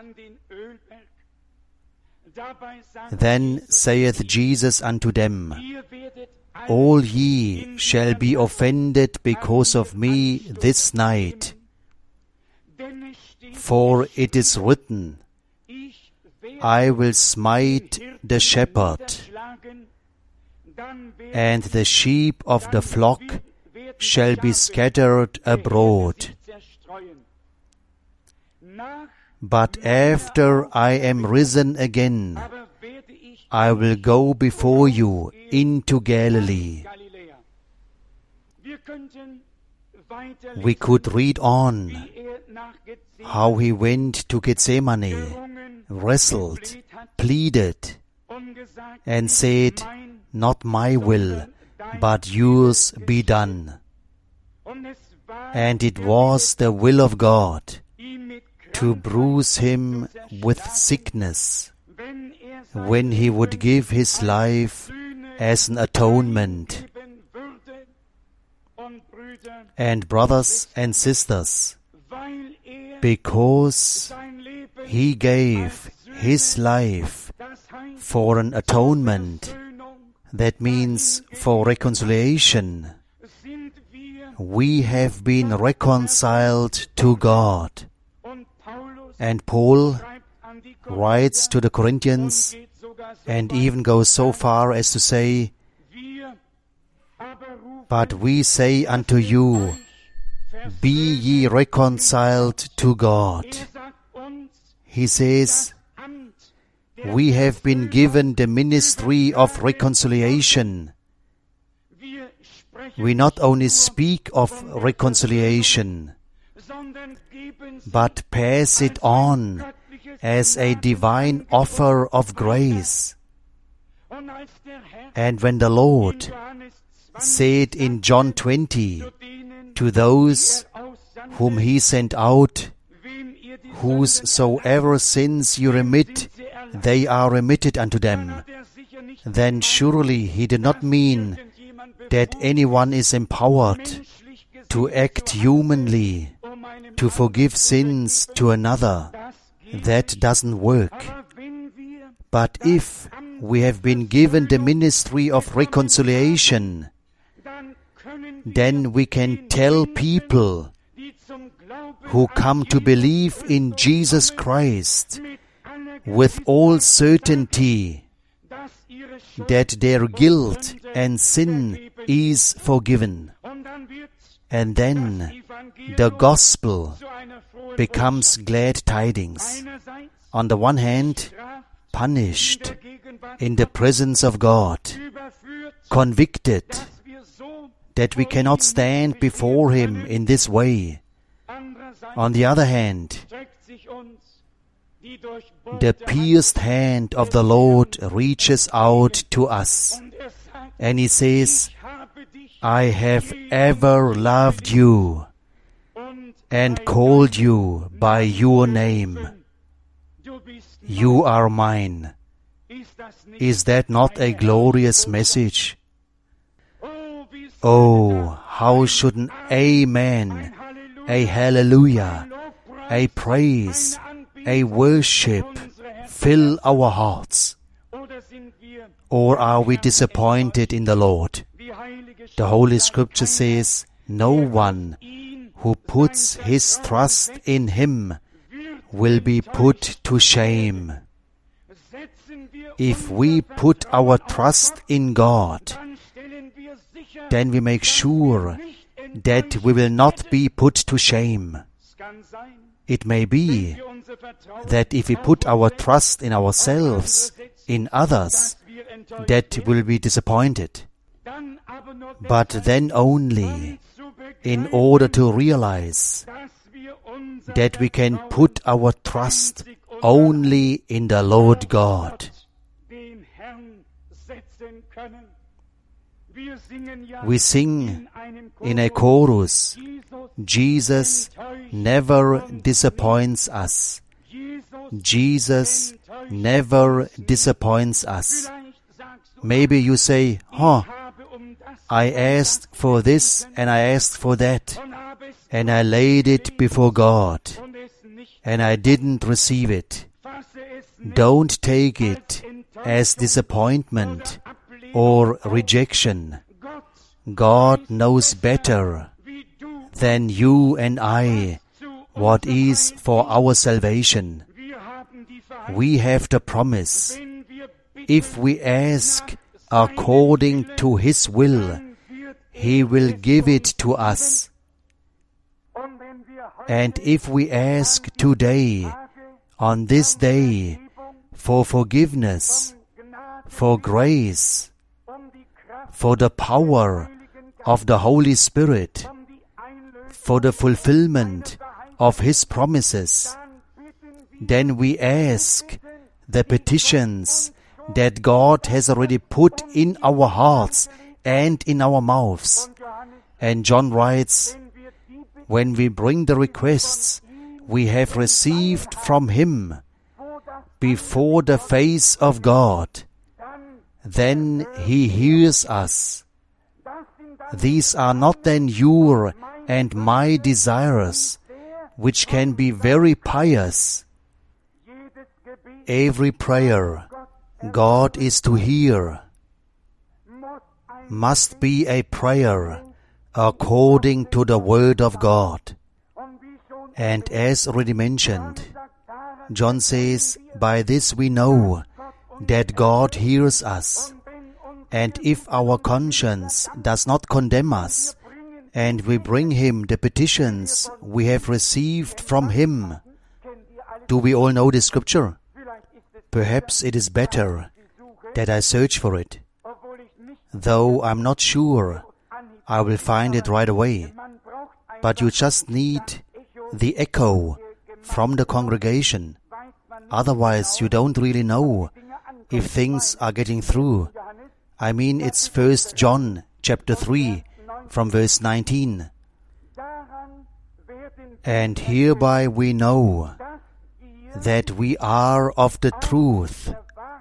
Then saith Jesus unto them, All ye shall be offended because of me this night. For it is written, I will smite the shepherd, and the sheep of the flock shall be scattered abroad. But after I am risen again, I will go before you into Galilee. We could read on how he went to Gethsemane, wrestled, pleaded, and said, "Not my will, but yours be done." And it was the will of God to bruise him with sickness when he would give his life as an atonement. And brothers and sisters, because he gave his life for an atonement, that means for reconciliation, we have been reconciled to God. And Paul writes to the Corinthians and even goes so far as to say, "But we say unto you, be ye reconciled to God." He says, we have been given the ministry of reconciliation. We not only speak of reconciliation, but pass it on as a divine offer of grace. And when the Lord said in John twenty to those whom he sent out, "Whosoever sins you remit, they are remitted unto them," then surely he did not mean that anyone is empowered to act humanly, to forgive sins to another. That doesn't work. But if we have been given the ministry of reconciliation, then we can tell people who come to believe in Jesus Christ with all certainty that their guilt and sin is forgiven. And then the gospel becomes glad tidings. On the one hand, punished in the presence of God, convicted that we cannot stand before Him in this way. On the other hand, the pierced hand of the Lord reaches out to us, and He says, "I have ever loved you and called you by your name. You are mine." Is that not a glorious message? Oh, how should an amen, a hallelujah, a praise, a worship fill our hearts? Or are we disappointed in the Lord? The Holy Scripture says, no one who puts his trust in Him will be put to shame. If we put our trust in God, then we make sure that we will not be put to shame. It may be that if we put our trust in ourselves, in others, that we will be disappointed. But then only in order to realize that we can put our trust only in the Lord God. We sing in a chorus, Jesus never disappoints us. Jesus never disappoints us. Maybe you say, huh, I asked for this and I asked for that, and I laid it before God, and I didn't receive it. Don't take it as disappointment or rejection. God knows better than you and I what is for our salvation. we have the promise. If we ask according to His will, He will give it to us. And if we ask today, on this day, for forgiveness, for grace, for the power of the Holy Spirit, for the fulfillment of His promises, then we ask the petitions that God has already put in our hearts and in our mouths. And John writes, when we bring the requests we have received from Him before the face of God, then He hears us. These are not then your and my desires, which can be very pious. Every prayer God is to hear must be a prayer according to the Word of God. And as already mentioned, John says, by this we know that God hears us. And if our conscience does not condemn us, and we bring Him the petitions we have received from Him, do we all know this scripture? Perhaps it is better that I search for it. Though I'm not sure I will find it right away. But you just need the echo from the congregation. Otherwise, you don't really know if things are getting through. I mean, it's First John chapter three from verse nineteen. And hereby we know that we are of the truth,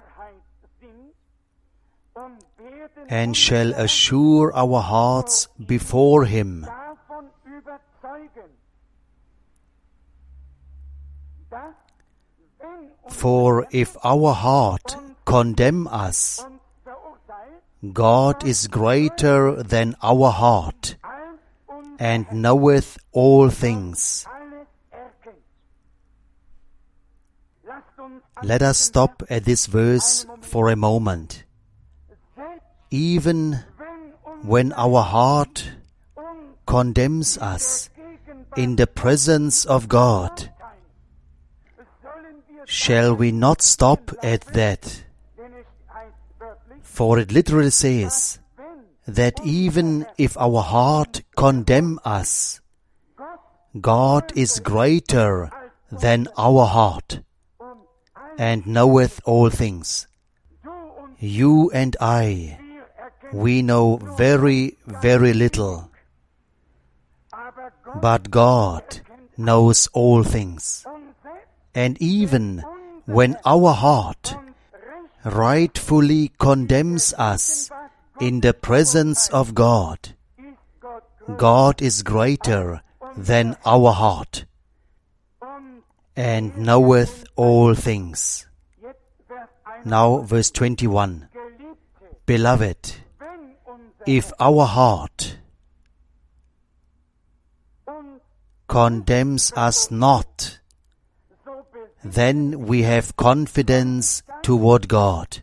and shall assure our hearts before Him. For if our heart condemn us, God is greater than our heart, and knoweth all things. Let us stop at this verse for a moment. Even when our heart condemns us in the presence of God, shall we not stop at that? For it literally says that even if our heart condemn us, God is greater than our heart, and knoweth all things. You and I, we know very, very little. But God knows all things. And even when our heart rightfully condemns us in the presence of God, God is greater than our heart, and knoweth all things. Now verse twenty-one. Beloved, if our heart condemns us not, then we have confidence toward God.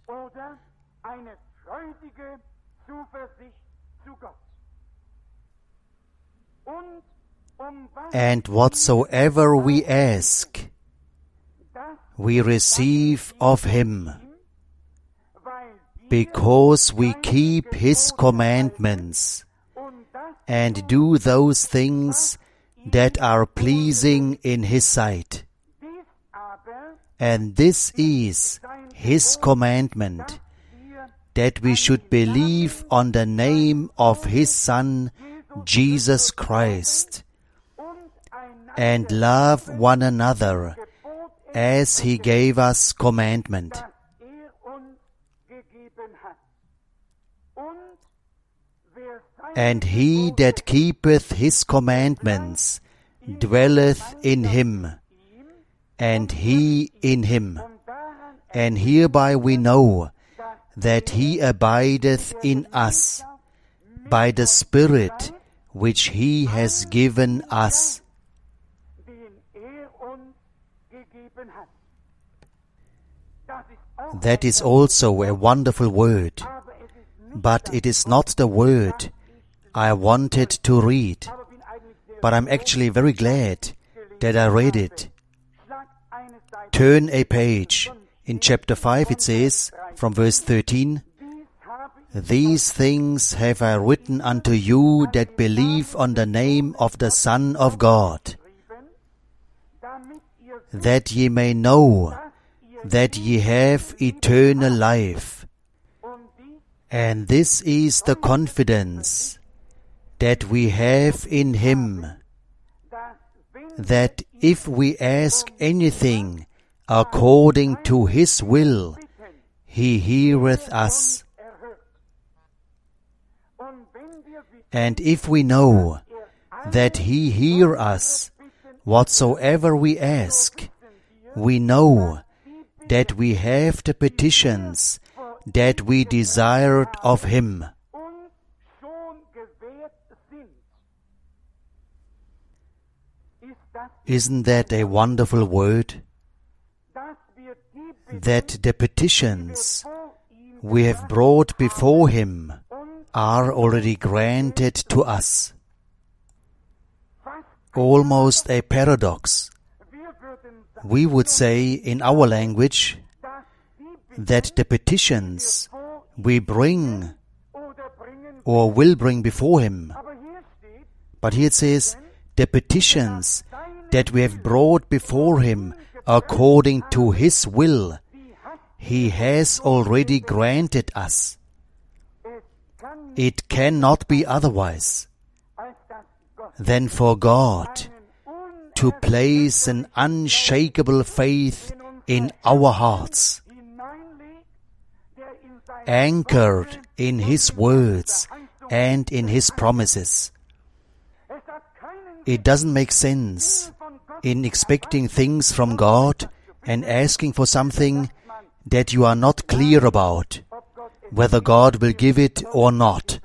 And whatsoever we ask, we receive of Him, because we keep His commandments, and do those things that are pleasing in His sight. And this is His commandment, that we should believe on the name of His Son, Jesus Christ, and love one another as He gave us commandment. And he that keepeth His commandments dwelleth in Him, and He in him. And hereby we know that He abideth in us, by the Spirit which He has given us. That is also a wonderful word, but it is not the word I wanted to read. But I'm actually very glad that I read it. Turn a page. In chapter five it says, from verse thirteen, "These things have I written unto you that believe on the name of the Son of God, that ye may know that ye have eternal life. And this is the confidence that we have in Him, that if we ask anything according to His will, He heareth us. And if we know that He hear us, whatsoever we ask, we know that we have the petitions that we desired of Him." Isn't that a wonderful word? That the petitions we have brought before Him are already granted to us. Almost a paradox. We would say in our language that the petitions we bring or will bring before Him. But here it says, the petitions that we have brought before Him according to His will, He has already granted us. It cannot be otherwise than for God to place an unshakable faith in our hearts, anchored in His words and in His promises. It doesn't make sense in expecting things from God and asking for something that you are not clear about, whether God will give it or not.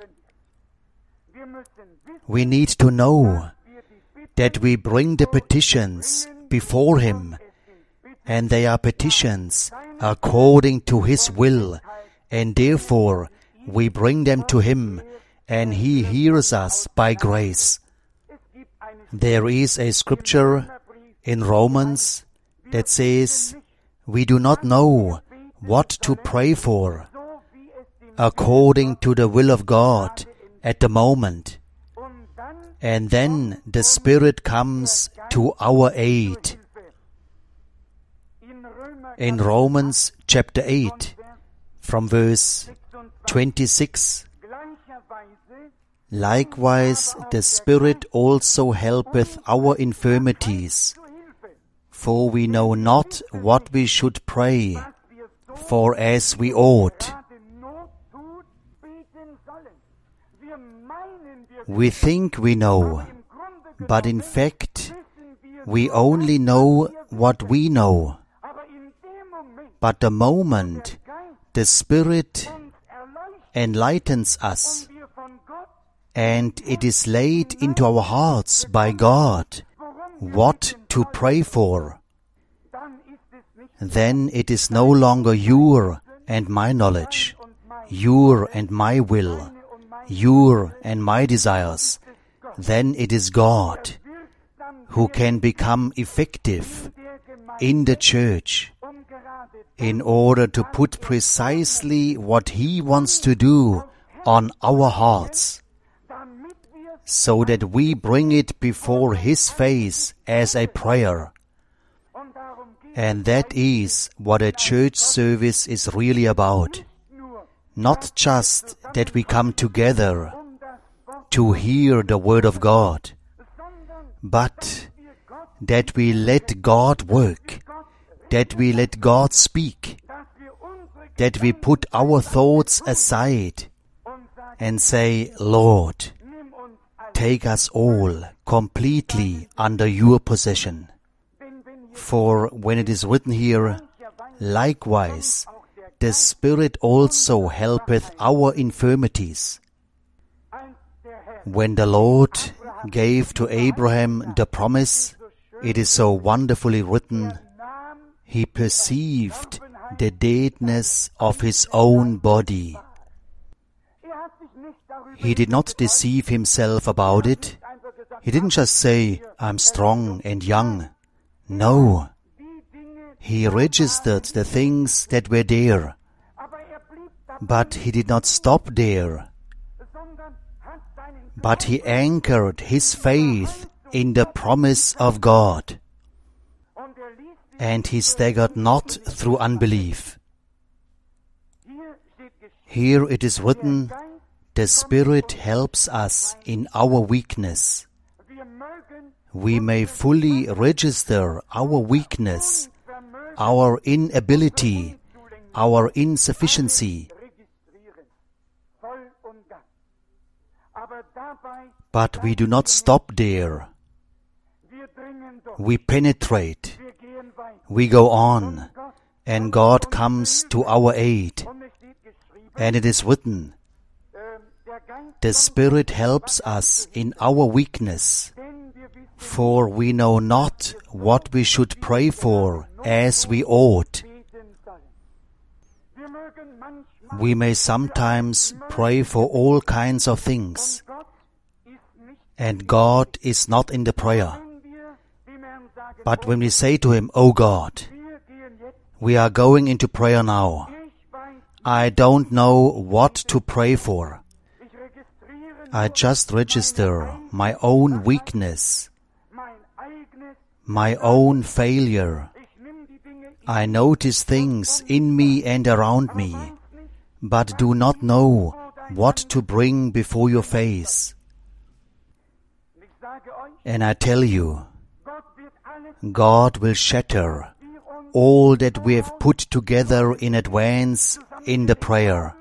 We need to know that we bring the petitions before Him, and they are petitions according to His will, and therefore we bring them to Him, and He hears us by grace. There is a scripture in Romans that says, "We do not know what to pray for according to the will of God at the moment." And then the Spirit comes to our aid. In Romans chapter eight, from verse twenty-six, "Likewise the Spirit also helpeth our infirmities, for we know not what we should pray for as we ought." We think we know, but in fact, we only know what we know. But the moment the Spirit enlightens us, and it is laid into our hearts by God what to pray for, then it is no longer your and my knowledge, your and my will, your and my desires. Then it is God who can become effective in the church in order to put precisely what He wants to do on our hearts, so that we bring it before His face as a prayer. And that is what a church service is really about. Not just that we come together to hear the Word of God, but that we let God work, that we let God speak, that we put our thoughts aside and say, "Lord, take us all completely under your possession." For when it is written here, "Likewise, the Spirit also helpeth our infirmities." When the Lord gave to Abraham the promise, it is so wonderfully written, He perceived the deadness of his own body. He did not deceive himself about it. He didn't just say, I'm strong and young. No. He registered the things that were there. But he did not stop there. But he anchored his faith in the promise of God. And he staggered not through unbelief. Here it is written, the Spirit helps us in our weakness. We may fully register our weakness, our inability, our insufficiency. But we do not stop there. We penetrate. We go on. And God comes to our aid. And it is written, the Spirit helps us in our weakness, for we know not what we should pray for as we ought. We may sometimes pray for all kinds of things, and God is not in the prayer. But when we say to Him, "Oh God, we are going into prayer now. I don't know what to pray for. I just register my own weakness, my own failure. I notice things in me and around me, but do not know what to bring before your face." And I tell you, God will shatter all that we have put together in advance in the prayer.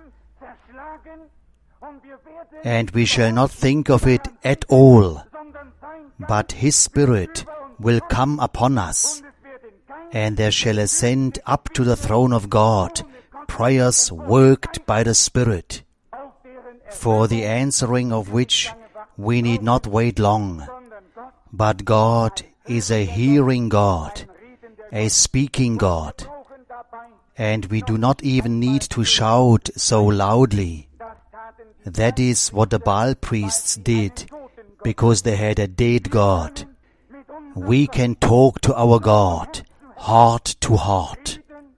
And we shall not think of it at all, but His Spirit will come upon us, and there shall ascend up to the throne of God prayers worked by the Spirit, for the answering of which we need not wait long. But God is a hearing God, a speaking God, and we do not even need to shout so loudly. That is what the Baal priests did, because they had a dead God. We can talk to our God, heart to heart,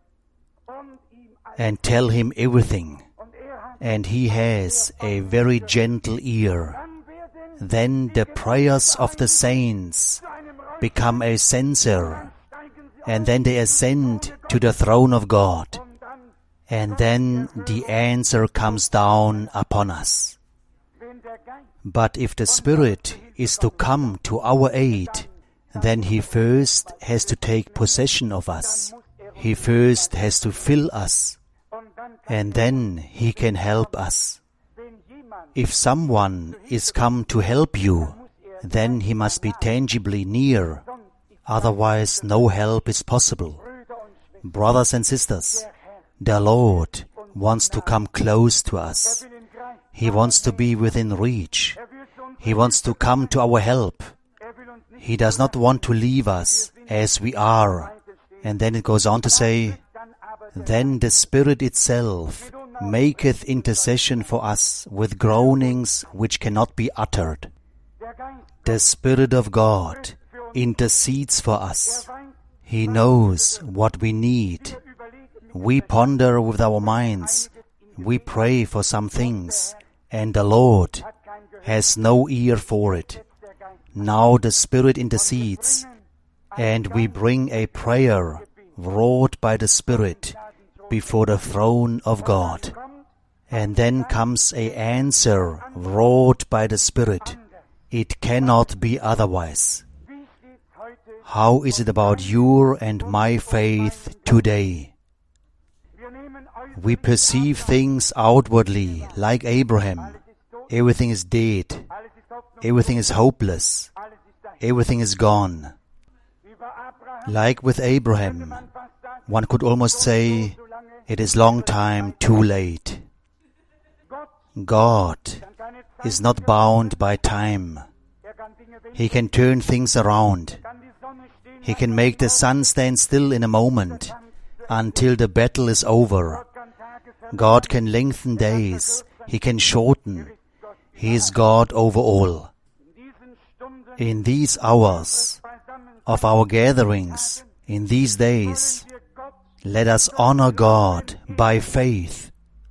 and tell Him everything, and He has a very gentle ear. Then the prayers of the saints become a censer, and then they ascend to the throne of God, and then the answer comes down upon us. But if the Spirit is to come to our aid, then He first has to take possession of us. He first has to fill us, and then He can help us. If someone is come to help you, then he must be tangibly near. Otherwise, no help is possible. Brothers and sisters, the Lord wants to come close to us. He wants to be within reach. He wants to come to our help. He does not want to leave us as we are. And then it goes on to say, then the Spirit itself maketh intercession for us with groanings which cannot be uttered. The Spirit of God intercedes for us. He knows what we need. We ponder with our minds. We pray for some things, and the Lord has no ear for it. Now the Spirit intercedes, and we bring a prayer wrought by the Spirit before the throne of God. And then comes an answer wrought by the Spirit. It cannot be otherwise. How is it about your and my faith today? We perceive things outwardly, like Abraham. Everything is dead. Everything is hopeless. Everything is gone. Like with Abraham, one could almost say, it is long time too late. God is not bound by time. He can turn things around. He can make the sun stand still in a moment. until the battle is over. God can lengthen days. He can shorten. He is God over all. In these hours of our gatherings, in these days, let us honor God by faith.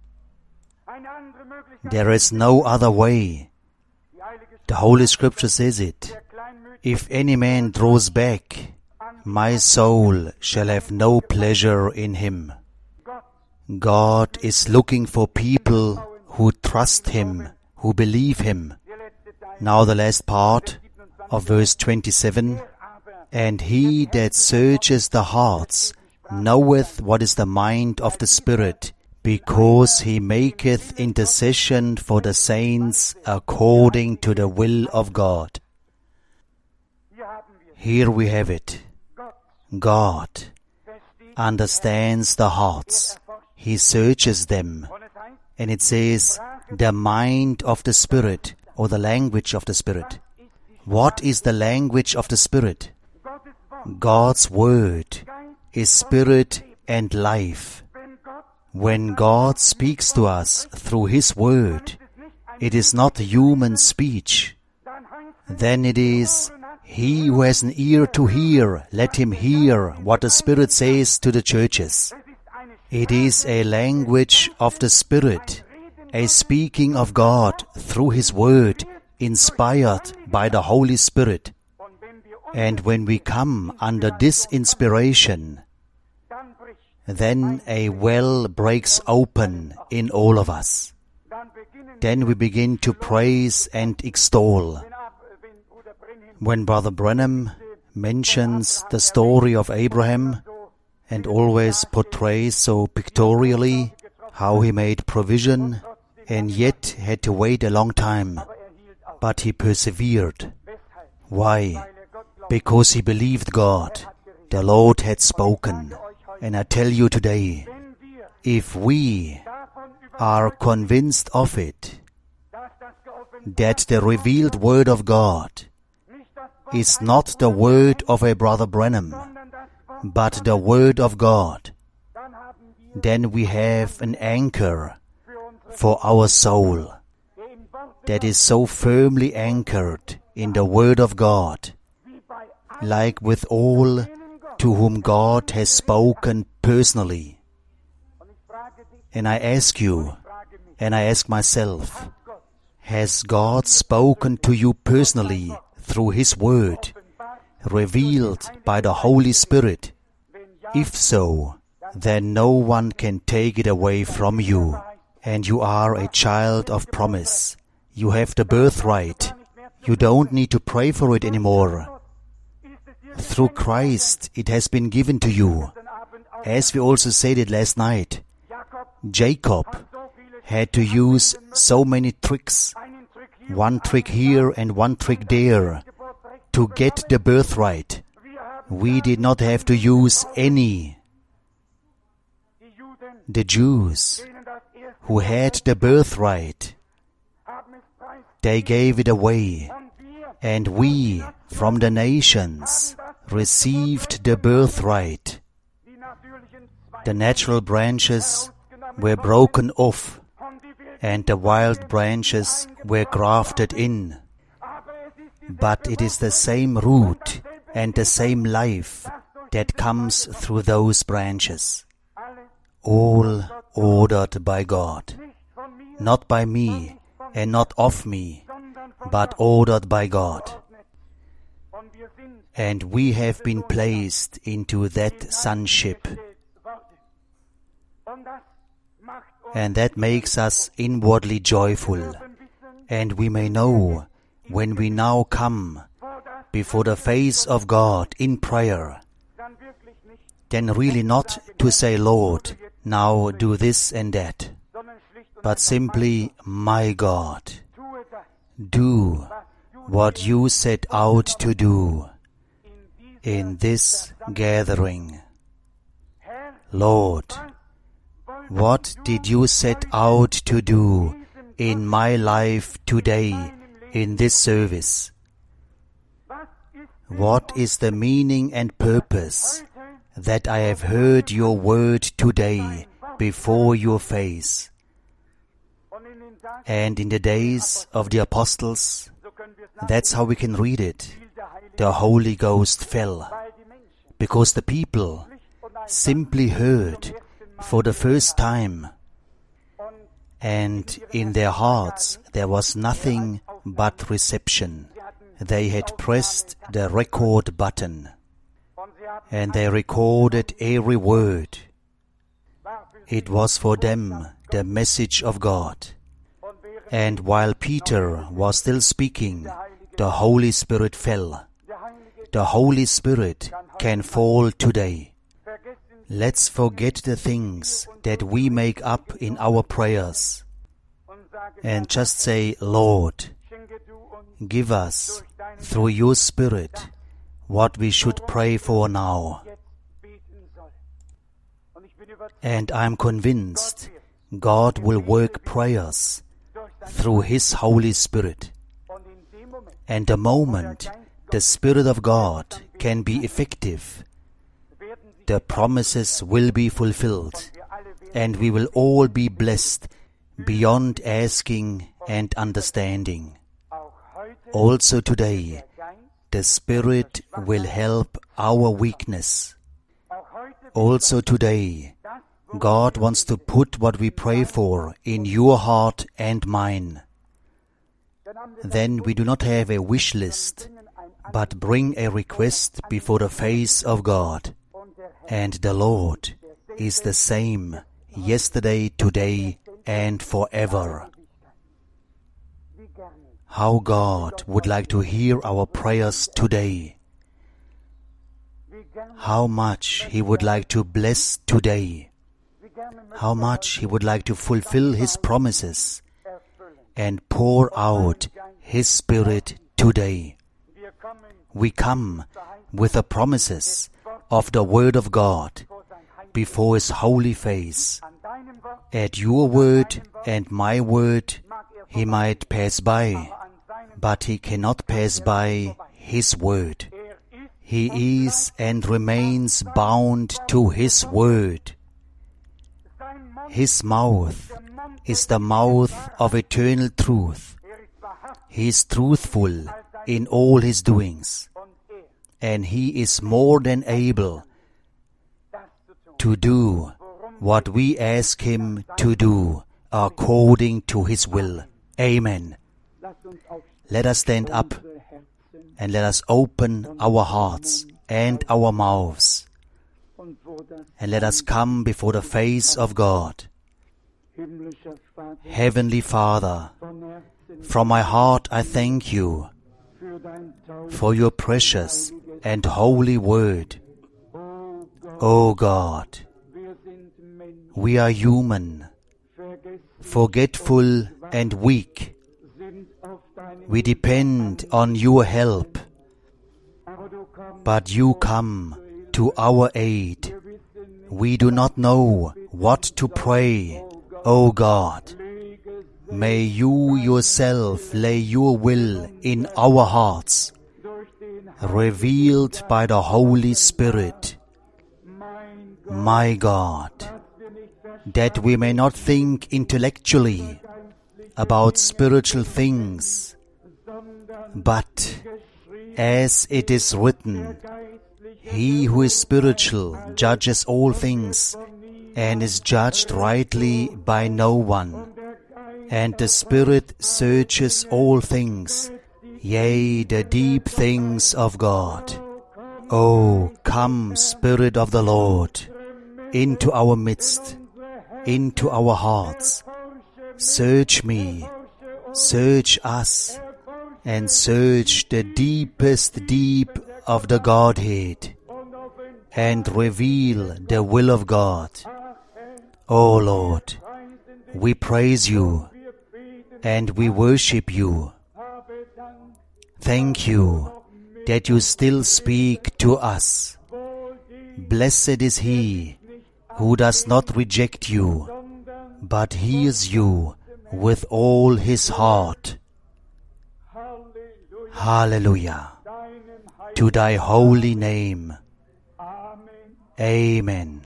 There is no other way. The Holy Scripture says it. If any man draws back, my soul shall have no pleasure in him. God is looking for people who trust Him, who believe Him. Now the last part of verse twenty-seven. And He that searches the hearts knoweth what is the mind of the Spirit, because He maketh intercession for the saints according to the will of God. Here we have it. God understands the hearts. He searches them. And it says, the mind of the Spirit, or the language of the Spirit. What is the language of the Spirit? God's Word is Spirit and life. When God speaks to us through His Word, it is not human speech. Then it is, he who has an ear to hear, let him hear what the Spirit says to the churches. It is a language of the Spirit, a speaking of God through His Word, inspired by the Holy Spirit. And when we come under this inspiration, then a well breaks open in all of us. Then we begin to praise and extol. When Brother Branham mentions the story of Abraham, and always portrays so pictorially how he made provision and yet had to wait a long time. But he persevered. Why? Because he believed God. The Lord had spoken. And I tell you today, if we are convinced of it, that the revealed Word of God is not the word of a Brother Branham, but the Word of God, then we have an anchor for our soul that is so firmly anchored in the Word of God, like with all to whom God has spoken personally. And I ask you, and I ask myself, has God spoken to you personally through His Word, revealed by the Holy Spirit? If so, then no one can take it away from you, and you are a child of promise. You have the birthright. You don't need to pray for it anymore. Through Christ it has been given to you. As we also said it last night, Jacob had to use so many tricks, one trick here and one trick there, to get the birthright. We did not have to use any. The Jews, who had the birthright, they gave it away, and we, from the nations, received the birthright. The natural branches were broken off, and the wild branches were grafted in. But it is the same root and the same life that comes through those branches. All ordered by God, not by me and not of me, but ordered by God. And we have been placed into that sonship. And that makes us inwardly joyful. And we may know, when we now come before the face of God in prayer, then really not to say, Lord, now do this and that, but simply, my God, do what you set out to do in this gathering. Lord, what did you set out to do in my life today in this service? What is the meaning and purpose that I have heard your word today before your face. And in the days of the apostles, that's how we can read it. The Holy Ghost fell, because the people simply heard for the first time, and in their hearts there was nothing but reception. They had pressed the record button, and they recorded every word. It was for them the message of God. And while Peter was still speaking, the Holy Spirit fell. The Holy Spirit can fall today. Let's forget the things that we make up in our prayers and just say, Lord, give us, through your Spirit, what we should pray for now. And I'm convinced God will work prayers through His Holy Spirit. And the moment the Spirit of God can be effective, the promises will be fulfilled, and we will all be blessed beyond asking and understanding. Also today, the Spirit will help our weakness. Also today, God wants to put what we pray for in your heart and mine. Then we do not have a wish list, but bring a request before the face of God. And the Lord is the same yesterday, today, and forever. How God would like to hear our prayers today. How much He would like to bless today. How much He would like to fulfill His promises and pour out His Spirit today. We come with the promises of the Word of God before His holy face. At your word and my word, He might pass by, but He cannot pass by His word. He is and remains bound to His word. His mouth is the mouth of eternal truth. He is truthful in all His doings, and He is more than able to do what we ask Him to do according to His will. Amen. Let us stand up and let us open our hearts and our mouths, and let us come before the face of God. Heavenly Father, from my heart I thank You for Your precious and holy word. O God, we are human, forgetful and weak. We depend on Your help, but You come to our aid. We do not know what to pray. O God, may You Yourself lay Your will in our hearts, revealed by the Holy Spirit. My God, that we may not think intellectually about spiritual things, but as it is written, He who is spiritual judges all things and is judged rightly by no one. And the Spirit searches all things, yea, the deep things of God. Oh, come, Spirit of the Lord, into our midst, into our hearts. Search me, search us, and search the deepest deep of the Godhead, and reveal the will of God. O Lord, we praise You, and we worship You. Thank You that You still speak to us. Blessed is he who does not reject You, but hears You with all his heart. Hallelujah. To Thy holy name. Amen.